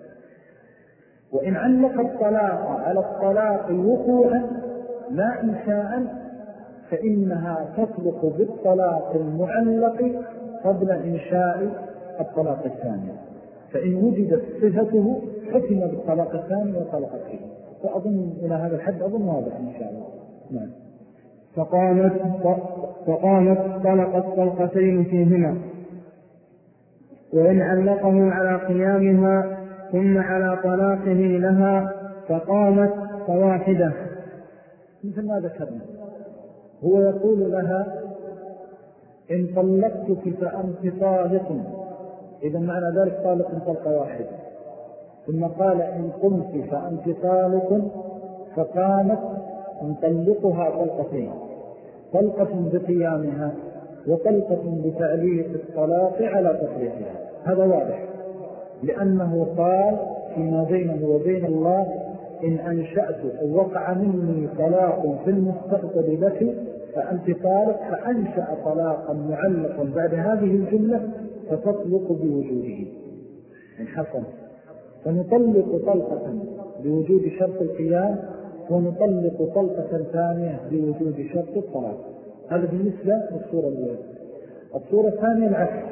وإن علق الطلاق على الطلاق وقوعا لا إنشاء فإنها تطلق بالطلاق المعلق قبل إنشاء الطلاق الثاني، فإن وجدت صفته حكم بالطلاق الثاني وطلقت فيه. فأظن إلى هذا الحد أظن واضح إن شاء الله. نعم. فقامت فقامت طلقت طلقتين فيهما، وإن علقه على قيامها ثم على طلاقه لها فقامت فواحدة، مثل ما ذكرنا. هو يقول لها إن طلقتك فأنت طالق، إذا معنى ذلك طالق طلقة واحدة. ثم قال إن قمت فأنت طالق، فقامت نطلقها طلقتين، طلقة بقيامها وطلقة بتعليق الطلاق على تطليقها. هذا واضح، لأنه قال فيما بينه وبين الله إن أنشأت أو وقع مني طلاق في المستقبل لك فأنت طالق، فأنشأ طلاقا معلقا بعد هذه الجملة فتطلق بوجوده إن حصل. فنطلق طلقة بوجود شرط القيام، ونطلق طلقة ثانية بوجود شرط الطلاق. هذا بالنسبة للصورة الأولى. الصورة الثانية العكس،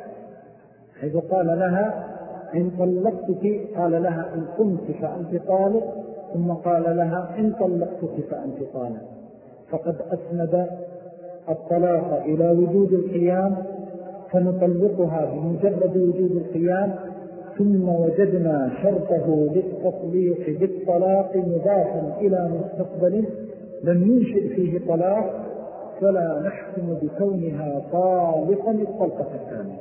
حيث قال لها إن طلقتك، قال لها إن قمت فأنت طالق، ثم قال لها إن طلقتك فأنت طالق، فقد أسند الطلاق إلى وجود القيام، فنطلقها بمجرد وجود القيام، ثم وجدنا شرطه للتطليق بالطلاق مضافا إلى مستقبل لم ينشئ فيه طلاق، فلا نحكم بكونها طالقا الطلقة الثانية.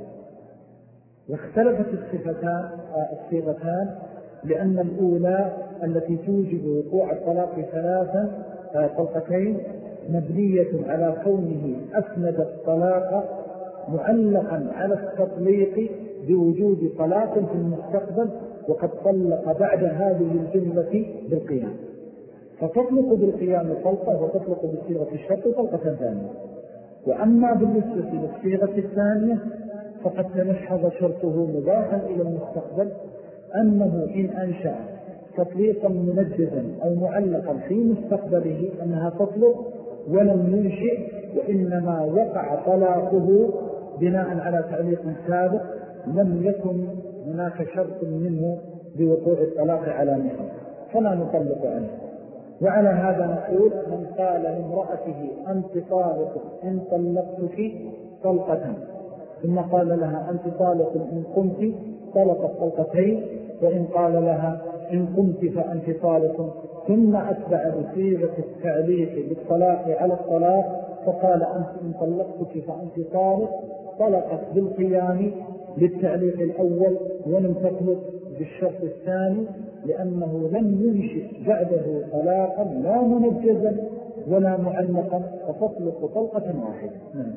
واختلفت الصفتان الصيغتان، لأن الأولى التي توجب وقوع الطلاق ثلاثا طلقتين مبنية على كونه أسند الطلاق معلقا على التطليق بوجود طلاق في المستقبل، وقد طلق بعد هذه الجملة بالقيام، فتطلق بالقيام طلقة وتطلق بصيغة الشرط طلقة ثانية. وأما بالنسبة للصيغة الثانية فقد تنشهد شرطه مضافا إلى المستقبل، أنه إن أنشأ تطليقا منجزا أو معلقا في مستقبله أنها تطلق، ولم ينشئ وإنما وقع طلاقه بناء على تعليق سابق لم يكن هناك شرط منه بوقوع الطلاق على مثل، فلا نطلق عنه. وعلى هذا نقول من قال لامرأته أنت طالق إن طلقتك طلقة، ثم قال لها أنت طالق إن قمت، طلقت طلقتين. وإن قال لها إن قمت فأنت طالق، ثم أتبع بصيغة التعليق بالطلاق على الطلاق فقال أنت إن طلقتك فأنت طالق، طلقت بالقيام للتعليق الأول ولم تطلق بالشرط الثاني، لأنه لم ينشئ بعده طلاقا لا منجزا ولا معلقا، فتطلق طلقة واحدة.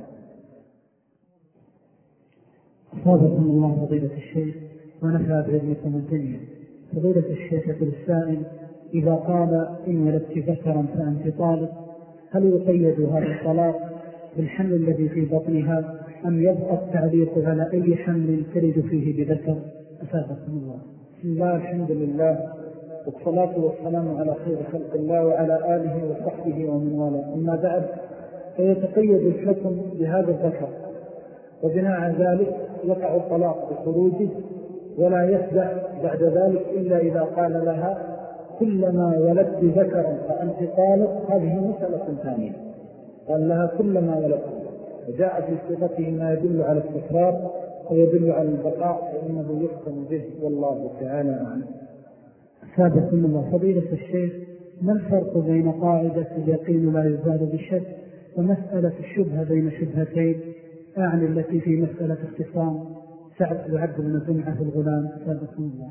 أصابكم الله فضيلة الشيخ ونفع بعلمكم الدنيا. فضيلة الشيخ في السائل إذا قال إن ولدت ذكرا فأنت طالق، هل يقيد هذا الطلاق بالحمل الذي في بطنها أم يبقى التعليق على أي حمل تلد فيه بذكر؟ أفادكم الله. بسم الله الحمد لله والصلاة والسلام على خير خلق الله وعلى آله وصحبه ومن والاه. أما بعد، فيتقيد الحكم بهذا الذكر، وبناء على ذلك يقع الطلاق بخروجه، ولا يفدح بعد ذلك إلا إذا قال لها كلما ولدت ذكرا فأنت طالق. هذه مسألة ثانية. قال لها كلما ولدت، وجاء في صيغته ما يدل على التكرار ويدل على البقاء، فإنه يحكم به والله تعالى أعلم. سابقا الله فضيلة الشيخ، ما الفرق بين قاعدة اليقين لا يزال بالشك ومسألة الشبهة بين شبهتين، أعني التي في مسألة اختصام سعد وعبد بن زمعة في الغلام؟ سابقا الله.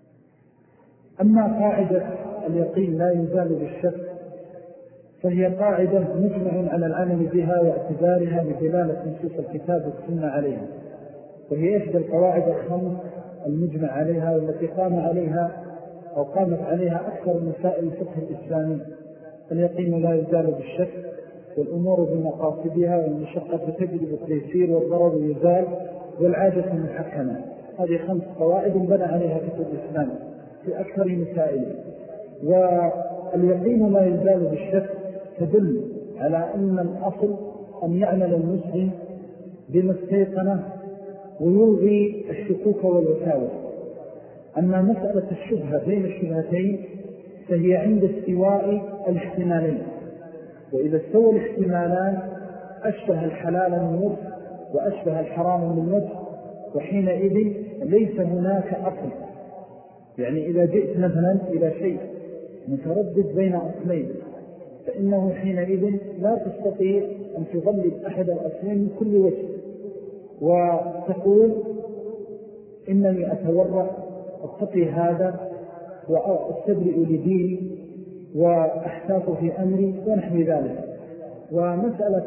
أما قاعدة اليقين لا يزال بالشك فهي قاعدة مجمع على العمل بها واعتبارها بدلالة نصوص الكتاب والسنة عليها، وهي إحدى القواعد الخمس المجمع عليها، والتي قام عليها أو قامت عليها أكثر مسائل الفقه الإسلامي. اليقين لا يزال بالشك، والأمور بمقاصدها، والمشقة تجلب التيسير، والضرر يزال، والعادة محكمة. هذه خمس قواعد بنى عليها كتب الإسلام في أكثر مسائله. واليقين لا يزال بالشك تدل على أن الأصل أن يعمل المسلم بما استيقنه ويلغي الشكوك والوساوس. أما مسألة الشبهة بين الشبهتين فهي عند استواء الاحتمالين، وإذا استوى الاحتمالان أشبه الحلال من وجه وأشبه الحرام من وجه، وحينئذ ليس هناك أصل. يعني إذا جئت مثلا إلى شيء متردد بين أصلين، فإنه حينئذ لا تستطيع أن تغلب أحد الأصلين من كل وجه، وتقول إنني أتورع أتقي هذا وأستبرئ لديني وأحتاط في أمري ونحو ذلك. ومسألة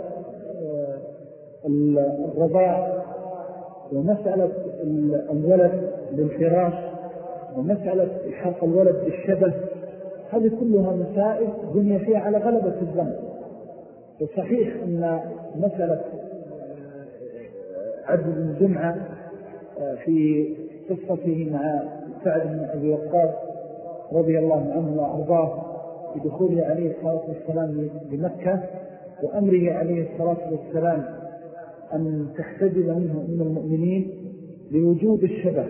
الرضاع، ومسألة الولد بالفراش، ومسألة إلحاق الولد بالشبه، هذه كلها مسائل بني فيها على غلبة الظن. وصحيح أن مسألة عبد بن جمعة في قصته مع سعد بن أبي وقاص رضي الله عنه وأرضاه بدخوله عليه الصلاة والسلام بمكة، وأمره عليه الصلاة والسلام أن تحتجب منه من المؤمنين لوجود الشبه.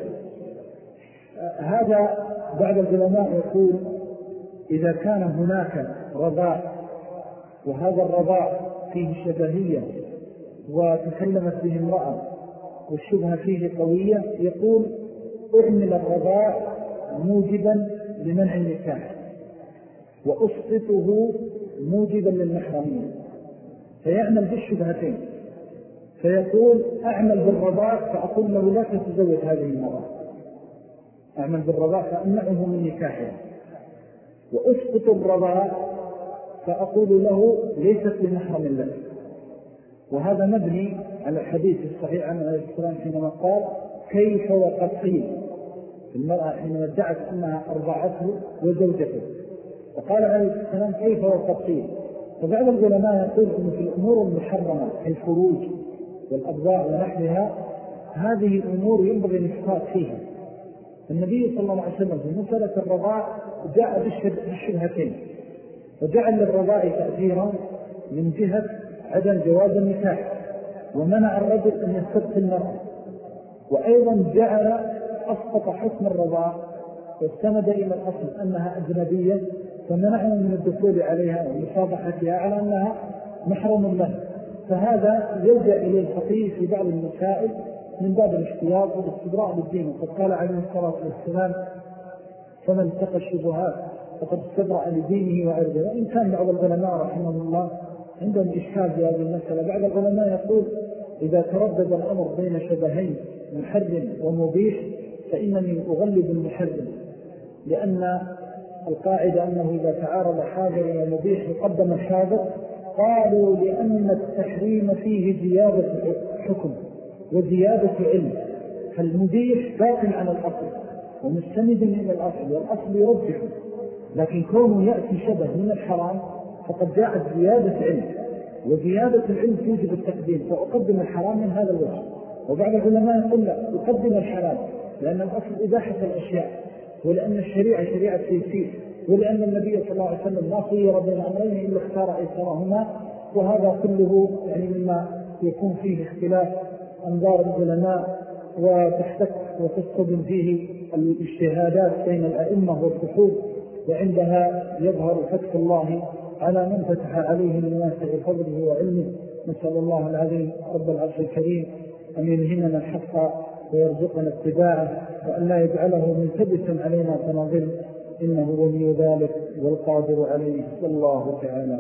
هذا بعض العلماء يقول إذا كان هناك رضاع، وهذا الرضاع فيه شبهية وتكلمت به امرأة والشبهة فيه قوية، يقول أعمل الرضاع موجبا لمنع النكاح، وأسقطه موجبا للمحرمية، فيعمل بالشبهتين. فيقول أعمل بالرضاع فأقول له لا تتزوج هذه المرأة، أعمل بالرضاع فأمنعه من نكاحه، وأسقط الرضاع فأقول له ليست لمحرم الله. وهذا مبني على الحديث الصحيح عن عليه السلام حينما قال كيف وقد قيل المرأة حينما ادعت أنها أرضعته وزوجته، وقال عليه السلام كيف وقد قيل. فبعض العلماء يقول أن في الأمور المحرمة الفروج والأبضاع ونحوها، هذه الأمور ينبغي الإسقاط فيها. النبي صلى الله عليه وسلم في مسألة الرضاع جاء بالشبهتين، وجعل للرضاع تأثيرا من جهة عدم جواز النكاح، ومنع الرجل أن يستبقي المرأة، وأيضا جعل أسقط حكم الرضاع واستند إلى الأصل أنها أجنبية، فمنعه من الدخول عليها ومصابحتها على أنها محرم له. فهذا يرجع إليه الفقيه في بعض المسائل من باب الاحتياط والاستبراء للدين. وقد قال عليه الصلاة والسلام فمن اتقى الشبهات فقد استبرأ لدينه وعرضه. وإن كان بعض العلماء رحمه الله عندهم إشكال في هذه المسألة. بعض العلماء يقول إذا تردد الأمر بين شبهين محرم ومبيح فإنني أغلب المحرم، لأن القاعدة أنه إذا تعارض حاضر ومبيح يقدم الحاضر. قالوا لأن التحريم فيه زيادة حكم وزيادة علم، فالمبيح باق على الأصل ومستند إلى الأصل، والأصل يرجح، لكن كونه يأتي شبه من الحرام فقد جاءت زيادة علم، وزيادة العلم توجب التقديم، فأقدم الحرام من هذا الوجه. وبعض العلماء يقول لا، أقدم الحلال، لأن الأصل إباحة الأشياء، ولأن الشريعة شريعة تيسير، ولأن النبي صلى الله عليه وسلم ما خير بين أمرين إلا اختار أيسرهما. وهذا كله يعني مما يكون فيه اختلاف أنظار العلماء وتحتك وتصطدم فيه الاجتهادات بين الأئمة والفحول، وعندها يظهر فتح الله على من فتح عليه من واسع فضله وعلمه. نسأل الله العظيم رب العرش الكريم أن يلهمنا الحق ويرزقنا اتباعه، وأن لا يجعله ملتبسا علينا فنضل، إنه ولي ذلك والقادر عليه. والله تعالى.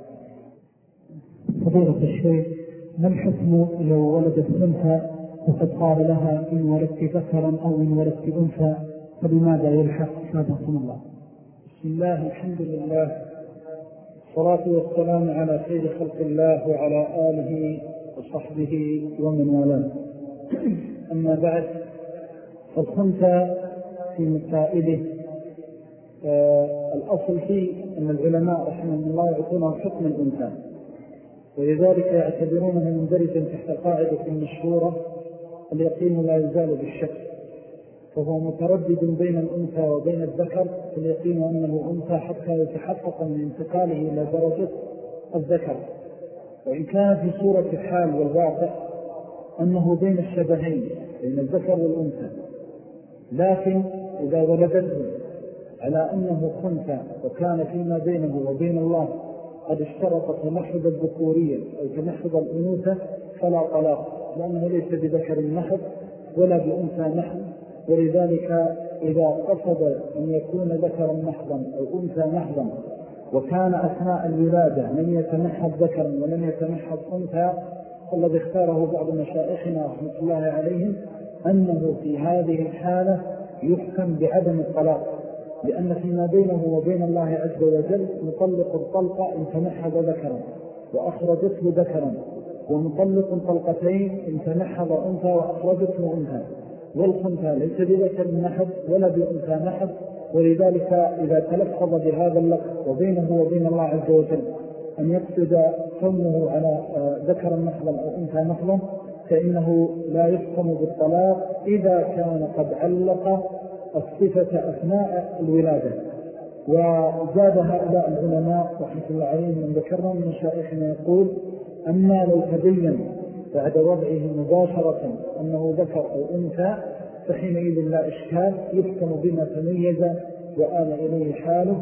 فضيلة الشيخ، ما الحكم لو ولدت أنثى وقد قال لها إن ولدت ذكرا أو إن ولدت أنثى فلماذا يلحق؟ شهادكم الله. بسم الله، الحمد لله، الصلاة والسلام على خير خلق الله وعلى آله وصحبه ومن والاه. أما بعد، فالخنثى في مسائله آه الأصل فيه أن العلماء رحمه الله يعطونه حكم الأنثى، ولذلك يعتبرونه مندرجا تحت القاعدة المشهورة اليقين لا يزال بالشك، فهو متردد بين الأنثى وبين الذكر، فاليقين أنه أنثى حتى يتحقق من انتقاله إلى درجة الذكر. وإن كان في صورة الحال والواقع أنه بين الشبهين بين الذكر والأنثى، لكن إذا ولدته على أنه خنثى وكان فيما بينه وبين الله قد اشترط تمحض الذكورية أو تمحض الأنوثة فلا طلاق، لأنه ليس بذكر محض ولا بأنثى محض. ولذلك إذا قصد أن يكون ذكرا محضا أو أنثى محضا وكان أثناء الولادة لم يتمحض ذكرا ولم يتمحض أنثى، فالذي اختاره بعض مشائخنا رحمة الله عليهم أنه في هذه الحالة يحكم بعدم الطلاق، لأن فيما بينه وبين الله عز وجل مطلق الطلقة إن تمحض ذكرا وأخرجته ذكرا، ومطلق طلقتين إن تمحض أنثى وأخرجته أنثى. والخنثى ليس بذكر محض ولا بأنثى محض، ولذلك إذا تلفظ بهذا اللفظ وبينه وبين الله عز وجل أن يقصد كونه على ذكر محضا أو أنثى محضا، فإنه لا يحكم بالطلاق إذا كان قد علق الصفة أثناء الولادة. وزاد هؤلاء العلماء رحمة الله عليهم من ذكرنا من مشائخنا يقول: أما لو تبين بعد وضعه مباشرة أنه ذكر أو أنثى فحينئذ لا إشكال، يحكم بما تميز وآل إليه حاله.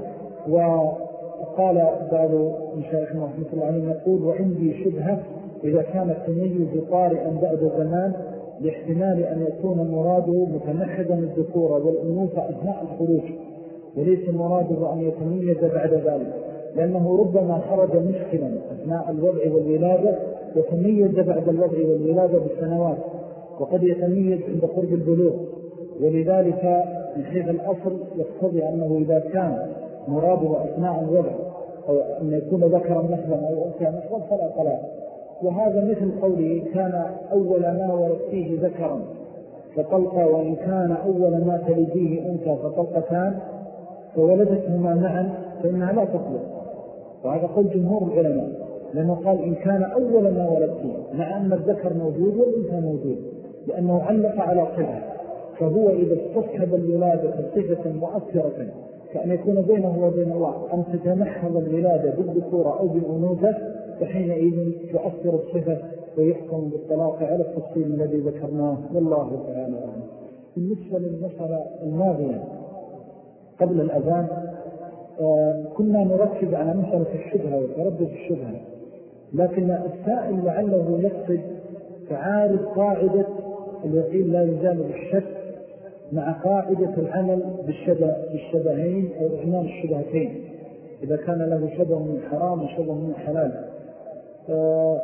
وقال بعض مشايخنا رحمة الله عليهم يقول: وعندي شبهة إذا كان التميز طارئا بعد زمان لاحتمال أن يكون مراده متمحضا الذكورة والأنوثة أثناء الخروج، وليس مراده أن يتميز بعد ذلك، لأنه ربما خرج مشكلا أثناء الوضع والولادة وتميز بعد الوضع والولادة بالسنوات، وقد يتميز عند قرب البلوغ. ولذلك من حيث الأصل يقتضي أنه إذا كان مراده أثناء الوضع أو أن يكون ذكرا محضا أو أنثى محضا فلا طلاق. وهذا مثل قوله: كان أول ما ولدتيه ذكرا فطلقة، وإن كان أول ما تلديه أنثى فطلقتان، فولدتهما معا فإنها لا تطلق. وهذا قول جمهور العلماء، لأنه قال: إن كان أول ما ولدتيه، مع أن الذكر موجود والأنثى موجود، لأنه علق على صفة. فهو إذا استصحب الولادة صفة مؤثرة كأن يكون بينه وبين الله أن تتمحض الولادة بالذكورة أو بالأنوثة، فحينئذ تؤثر الصفة ويحكم بالطلاق على التفصيل الذي ذكرناه. والله تعالى أعلم. بالنسبة للمسألة الماضية قبل الأذان، آه كنا نركز على مسألة الشبهة وتردد الشبهة، لكن السائل لعله يقصد تعارض قاعدة اليقين لا يزال بالشك مع قاعدة العمل بالشبه بالشبهين أو إعمال الشبهتين، إذا كان له شبه من حرام وشبه من حلال. آه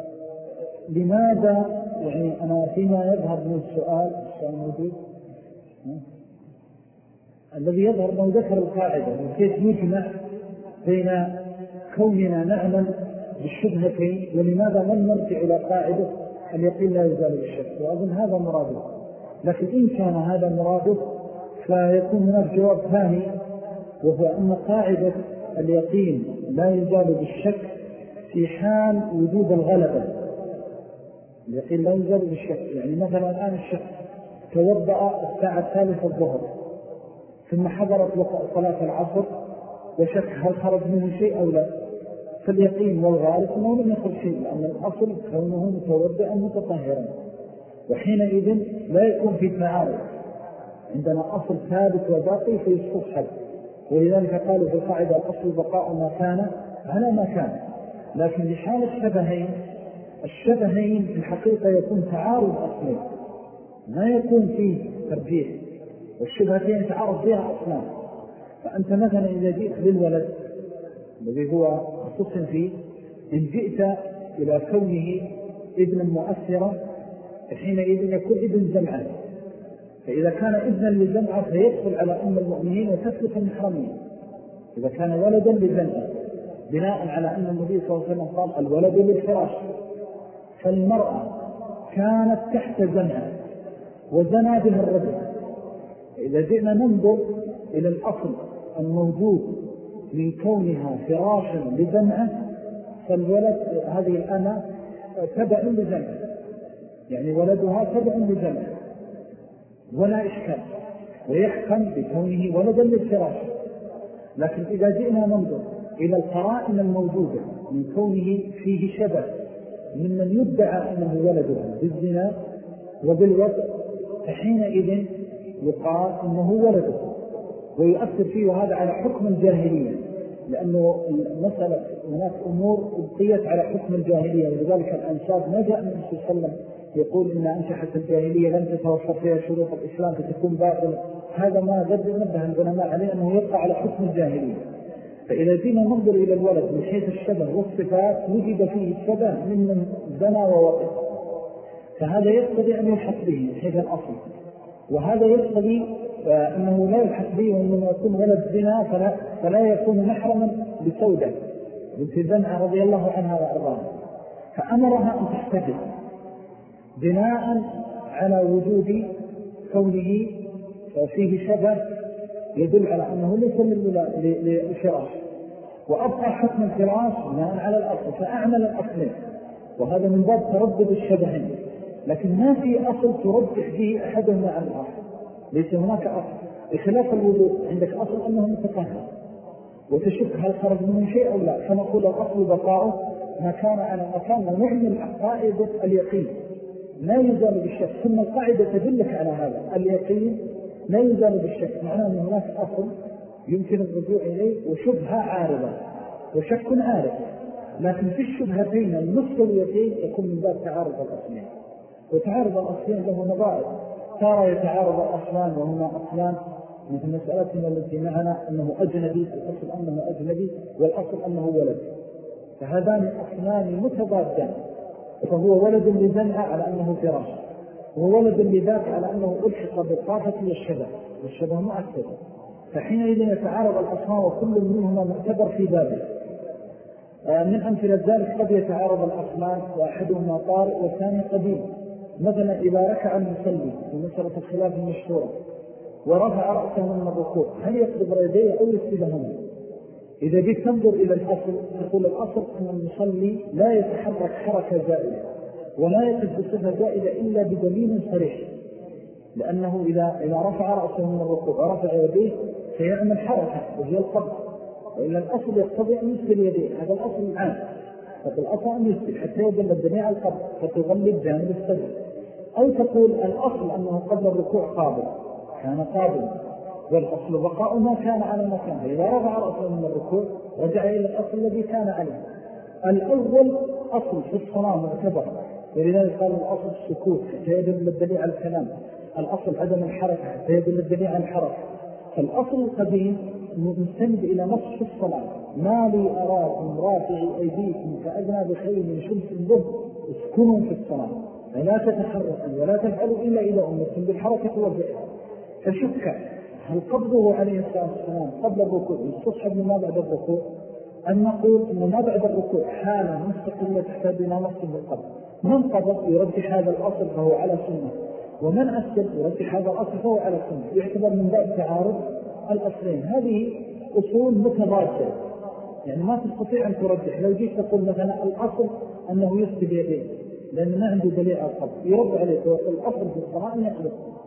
لماذا يعني أنا فيما يظهر من السؤال السؤال موجود الذي يظهر أنه ذكر القاعدة وكيف يجمع بين كوننا نعمل بالشبهتين، ولماذا لم نرجع إلى قاعدة اليقين لا يزال بالشك، وأظن هذا مراده. لكن إن كان هذا مراده فيكون هناك جواب ثاني، وهو أن قاعدة اليقين لا يزال بالشك في حال وجود الغلبة. اليقين لا يزال بالشك، يعني مثلا الآن الشك توضأ الساعة الثالثة الظهر، ثم حضرت صلاة العصر وشك هل خرج منه شيء أو لا، فاليقين والغالب أنه لم يخرج شيء، لأن الأصل كونه متوضئا متطهرا، وحينئذ لا يكون في تعارض، عندنا أصل ثابت وباقي فيستصحب. ولذلك قالوا في القاعدة الأصل بقاء ما كان على ما كان. لكن لحال الشبهين، الشبهين في الحقيقة يكون تعارض أصلي، ما يكون فيه ترجيح، والشبهتين تعارض فيها أصلا. فأنت مثلا إذا جئت للولد الذي هو خصوصا فيه، إن جئت إلى كونه ابنا مؤثرا حينئذ يكون ابن جمعا، فإذا كان ابنا لجمعة فيدخل على أم المؤمنين وتثبت المحرمين. إذا كان ولدا لجمعة بناء على أن النبي صلى الله عليه وسلم قال الولد للفراش، فالمرأة كانت تحت جمعة وزنى بها الرجل. إذا جئنا ننظر إلى الأصل الموجود من كونها فراشا لجمعة، فالولد هذه الأمة تبع لجمعة، يعني ولدها تبع لجمعة ولا إشكال، ويحكم بكونه ولدا للفراش. لكن إذا جئنا ننظر إلى القرائن الموجودة من كونه فيه شبه ممن يدعى أنه ولدها بالزنا وبالوضع، فحينئذ يقال أنه ولده ويؤثر فيه، وهذا على حكم الجاهلية، لأنه المسألة هناك أمور ابقيت على حكم الجاهلية. ولذلك الأنساب ما جاء من النبي صلى الله عليه وسلم يقول إن أنشحة الجاهلية لم تتوفر فيها شروط الإسلام فتكون باطلة. هذا ما قد نبه العلماء عليه أنه يبقى على حكم الجاهلية. فإذا جينا ننظر إلى الولد من حيث الشبه والصفات وجد فيه الشبه من زنا ووقت، فهذا يقتضي أن يلحق به من حيث الأصل، وهذا يقتضي أنه لا يلحق به وإنما يكون ولد زنا فلا, فلا يكون محرما بسودة بنت زمعة رضي الله عنها وأرضاها، فأمرها أن تحتجب بناء على وجود كونه فيه شبه يدل على أنه ليس للفراش، وأبقى حكم الفراش بناء على الأصل، فأعمل الأصلين، وهذا من باب تردد الشبهين. لكن ما في أصل ترجح به أحدهما عن الآخر، ليس هناك أصل. بخلاف الوضوء عندك أصل أنه متطهر وتشك هل خرج منه شيء أو لا، فنقول الأصل بقاؤه ما كان على مكان، ونعمل قاعدة اليقين لا يزال بالشك. ثم القاعدة تدلك على هذا، اليقين لا يزال بالشك، معناه أن هناك أصل يمكن الرجوع إليه وشبهة عارضة وشك عارض. لكن في الشبهتين المستويتين يكون من باب تعارض الأصلين، وتعارض الأصلين له نظائر، ترى يتعارض الأصلان وهما أصلان، مثل مسألتنا التي معنا أنه أجنبي، الأصل أنه أجنبي والأصل أنه ولد، فهذان أصلان متضادان، فهو ولد لجمع على أنه فراش، وولد لذاك على أنه ألحق بالطافة والشبه، والشبه مؤثر، فحينئذ يتعارض الأصلان وكل منهما معتبر في بابه. من أمثلة ذلك قد يتعارض الأصلان وأحدهما طارئ والثاني قديم. مثلا إذا ركع المصلي في مسألة الخلاف المشهورة ورفع رأسه من الركوع، هل يقبض يديه أو يسجدهما؟ إذا جيت تنظر إلى الأصل تقول الأصل أن المصلي لا يتحرك حركة زائدة ولا يقف بصفة زائدة إلا بدليل صريح، لأنه إذا, إذا رفع رأسه من الركوع ورفع يديه سيعمل حركة وهي القبض، وإلا الأصل يقتضي أن يسجد يديه، هذا الأصل العام. فالأصل أن يسجد حتى يدل الجميع القبض فتغلب جانب السجد، أو تقول الأصل أنه قبل الركوع قابل كان قابل، والأصل بقاء ما كان على مكان، فإذا رفع رأسه من الركوع رجع إلى الأصل الذي كان عليه. الأول أصل في الصلاة معتبر، ولذلك قال الأصل السكوت حتى يدل الدليل على الكلام، الأصل عدم الحركة حتى يدل الدليل على الحركة. فالأصل القديم مستند إلى نص في الصلاة، ما لي أراكم رافعي أيديكم كأدنى بخير من شمس به اسكنوا في الصلاة فلا تتحركوا ولا تفعلوا إلا إذا أمرتم بالحركة والفعل. فشك هل قبضه عليه الصلاة والسلام قبل الركوع يستصحب ما بعد الركوع، أن نقول أن ما بعد الركوع حالة مستقلة تحتاج إلى نص بالقبض، من قبض يرجح هذا الأصل فهو على سنة، ومن أسكت يرجح هذا الأصل فهو على سنة، يعتبر من باب تعارض الأصلين. هذه أصول متضادة، يعني ما تستطيع أن ترجح. لو جيت تقول مثلا الأصل أنه يسجد يديه لأن ما عنده دليل على القبض، يرد عليه الأصل في الصلاة أن يقبض،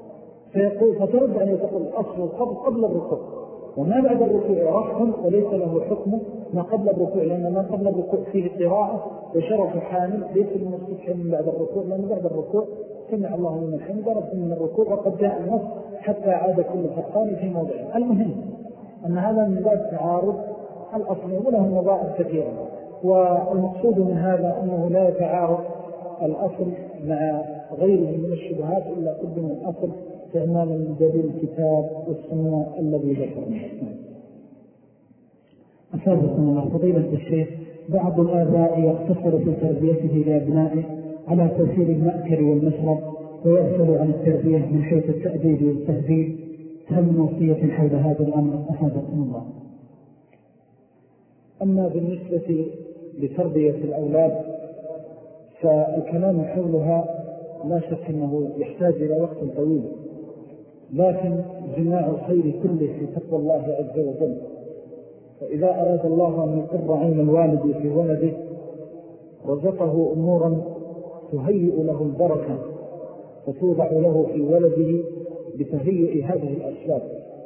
فيقول فترد أن يتقل الأصل القبض قبل الركوع، وما بعد الركوع رفع وليس له حكم ما قبل الركوع، لأن ما قبل الركوع فيه قراءة وشرف حامل ليس المستفحى من بعد الركوع، لأن بعد الركوع سمع الله لمن حمده رفع من الركوع، وقد جاء النص حتى عاد كل فرقان في موضعه. المهم أن هذا من باب تعارض الأصل وله مضاعف كثيرة، والمقصود من هذا أنه لا يتعارض الأصل مع غيره من الشبهات إلا قدم الأصل استعمالا من دليل الكتاب والسنة الذي ذكرنا. أسابقنا الله فضيلة الشيخ، بعض الآباء يقتصر في تربيته لأبنائه على تسير المأكل والمشرب ويغفل عن التربية من حيث التأديب والتهذيب، هل من وصية حول هذا الأمر؟ أسابقنا الله. أما بالنسبة لتربية الأولاد فالكلام حولها لا شك أنه يحتاج إلى وقت طويل، لكن جماع الخير كله في تقوى الله عز وجل. فإذا أراد الله أن يقر عين الوالد في ولده رزقه أمورا تهيئ له البركة فتوضع له في ولده بتهيئ هذه الأسباب.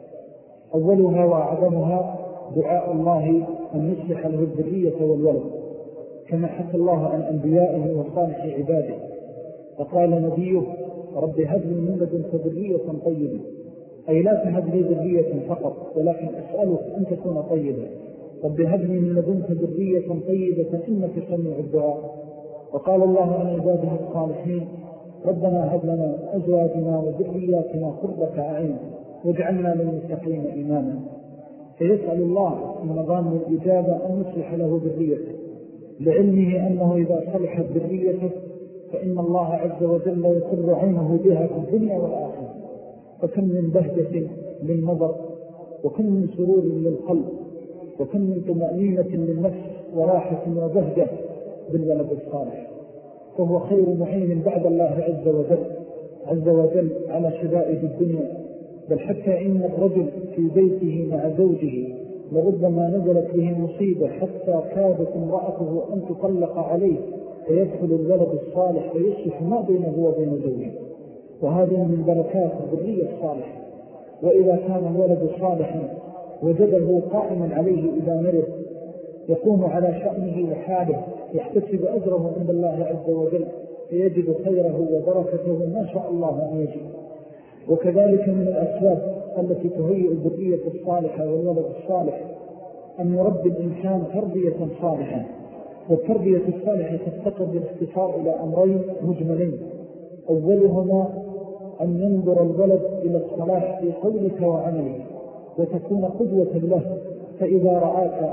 أولها وأعظمها دعاء الله أن يصلح له الذرية والولد، كما حكى الله عن أنبيائه وصالح عباده، فقال نبيه رب هب لي من لدنك ذرية طيبة، أي لا تهب لي ذرية فقط ولكن أسألك أن تكون طيبة. رب هب لي من لدنك ذرية طيبة إنك سميع الدعاء. وقال الله عن عباده الصالحين ربنا هب لنا أزواجنا وذرياتنا قرة أعين واجعلنا للمتقين إماما. فيسأل الله من نظام الإجابة أن يصلح له ذريته، لعلمه أنه إذا صلحت ذريته فإن الله عز وجل يقر عينه بها في الدنيا والآخرة. فكم من بهجة للنظر، وكم من سرور للقلب، وكم من طمأنينة للنفس وراحة وبهجة بالولد الصالح. فهو خير معين بعد الله عز وجل عز وجل على شدائد الدنيا. بل حتى إن الرجل في بيته مع زوجه لربما نزلت به مصيبة حتى كادت امرأته أن تطلق عليه فيدخل الولد الصالح فيصلح ما بينه وبين زوجه، وهذه من بركات الذرية الصالحة. وإذا كان الولد صالحا وجده قائما عليه إذا مرض يقوم على شأنه وحاله يحتسب أجره عند الله عز وجل فيجد خيره وبركته ما شاء الله أن يجد. وكذلك من الأسباب التي تهيئ الذرية الصالحة والولد الصالح أن يربي الإنسان تربية صالحة. والتربية الصالحة تفتقد بالاختصار إلى أمرين مجملين. أولهما أن ينظر الولد إلى الصلاح في قولك وعملك وتكون قدوة له، فإذا رآك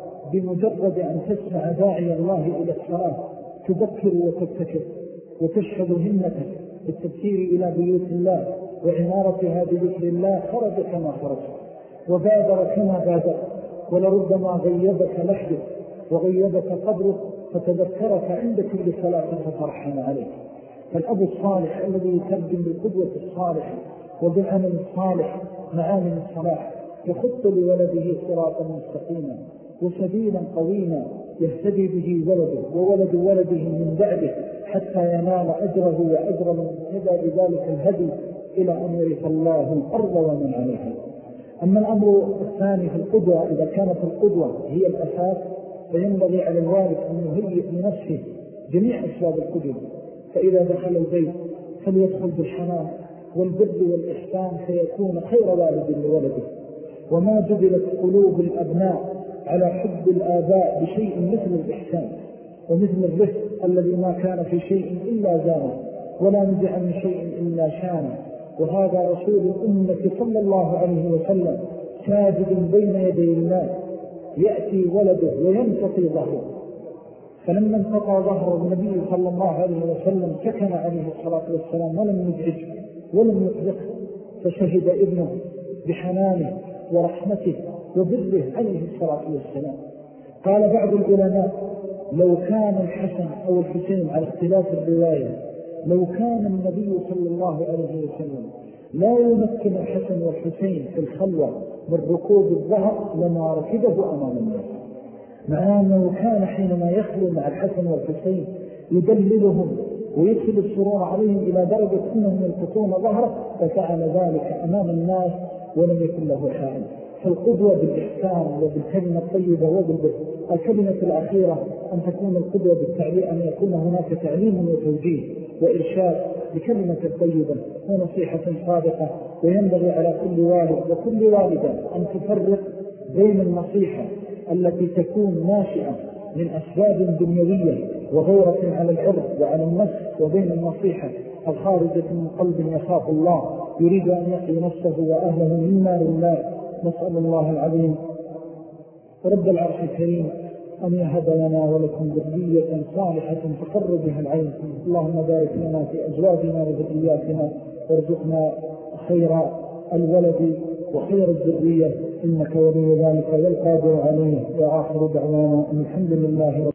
بمجرد أن تسمع داعي الله إلى الصلاة تذكر وتبتكر وتشهد همتك بالتبكير إلى بيوت الله وعمارتها بذكر الله خرج كما خرج وبادر كما بادر، ولربما غيبك لحدك وغيبك قبرك فتذكرك عند كل صلاة فترحم عليك. فالأب الصالح الذي يترجم بالقدوة الصالحة وبالعمل الصالح معامل الصلاح يخط لولده صراطا مستقيما وسبيلا قويما يهتدي به ولده وولد ولده من بعده حتى ينال أجره وأجر من اهتدى بذلك الهدي إلى أن يرث الله الأرض ومن عليها. أما الأمر الثاني في القدوة، إذا كانت القدوة هي الأساس فينبغي على الوالد أن يهيئ لنفسه جميع أسباب القدوة. فإذا دخل البيت فليدخل بالحنان والبر والإحسان فيكون خير والد لولده. وما جبلت قلوب الأبناء على حب الآباء بشيء مثل الإحسان ومثل الرفق الذي ما كان في شيء إلا زانه ولا نزع من شيء إلا شانه. وهذا رسول الأمة صلى الله عليه وسلم ساجد بين يدي الله يأتي ولده وينتقي ظهره، فلما انتقى ظهر النبي صلى الله عليه وسلم سكن عليه الصلاة والسلام ولم يزعج ولم يقلق، فشهد ابنه بحنانه ورحمته وبره عليه الصلاة والسلام. قال بعض العلماء لو كان الحسن أو الحسين على اختلاف الرواية لو كان النبي صلى الله عليه وسلم لا يمكن الحسن والحسين في الخلوة من ركوب الظهر لما ركبه أمام الناس، مع أنه كان حينما يخلو مع الحسن والحسين يدللهم ويدخل السرور عليهم إلى درجة أنهم يلقطون ظهره ففعل ذلك أمام الناس ولم يكن له حال. فالقدوة بالإحسان وبالكلمة الطيبة وبالبر. الكلمة الأخيرة أن تكون القدوة بالتعليم، أن يكون هناك تعليم وتوجيه وإرشاد بكلمة طيبة ونصيحة صادقة. وينبغي على كل والد وكل والدة أن تفرق بين النصيحة التي تكون ناشئة من أسباب دنيوية وغيرة على العرض وعلى النفس، وبين النصيحة الخارجة من قلب يخاف الله يريد أن يقي نفسه وأهله مما لله. نسأل الله العظيم رب العرش الكريم أن يهب لنا ولكم ذرية صالحة تقر بها العين. اللهم بارك لنا في أزواجنا وذرياتنا وارزقنا خير الولد وخير الذرية إنك ولي ذلك والقادر عليه. وآخر دعوانا الحمد لله.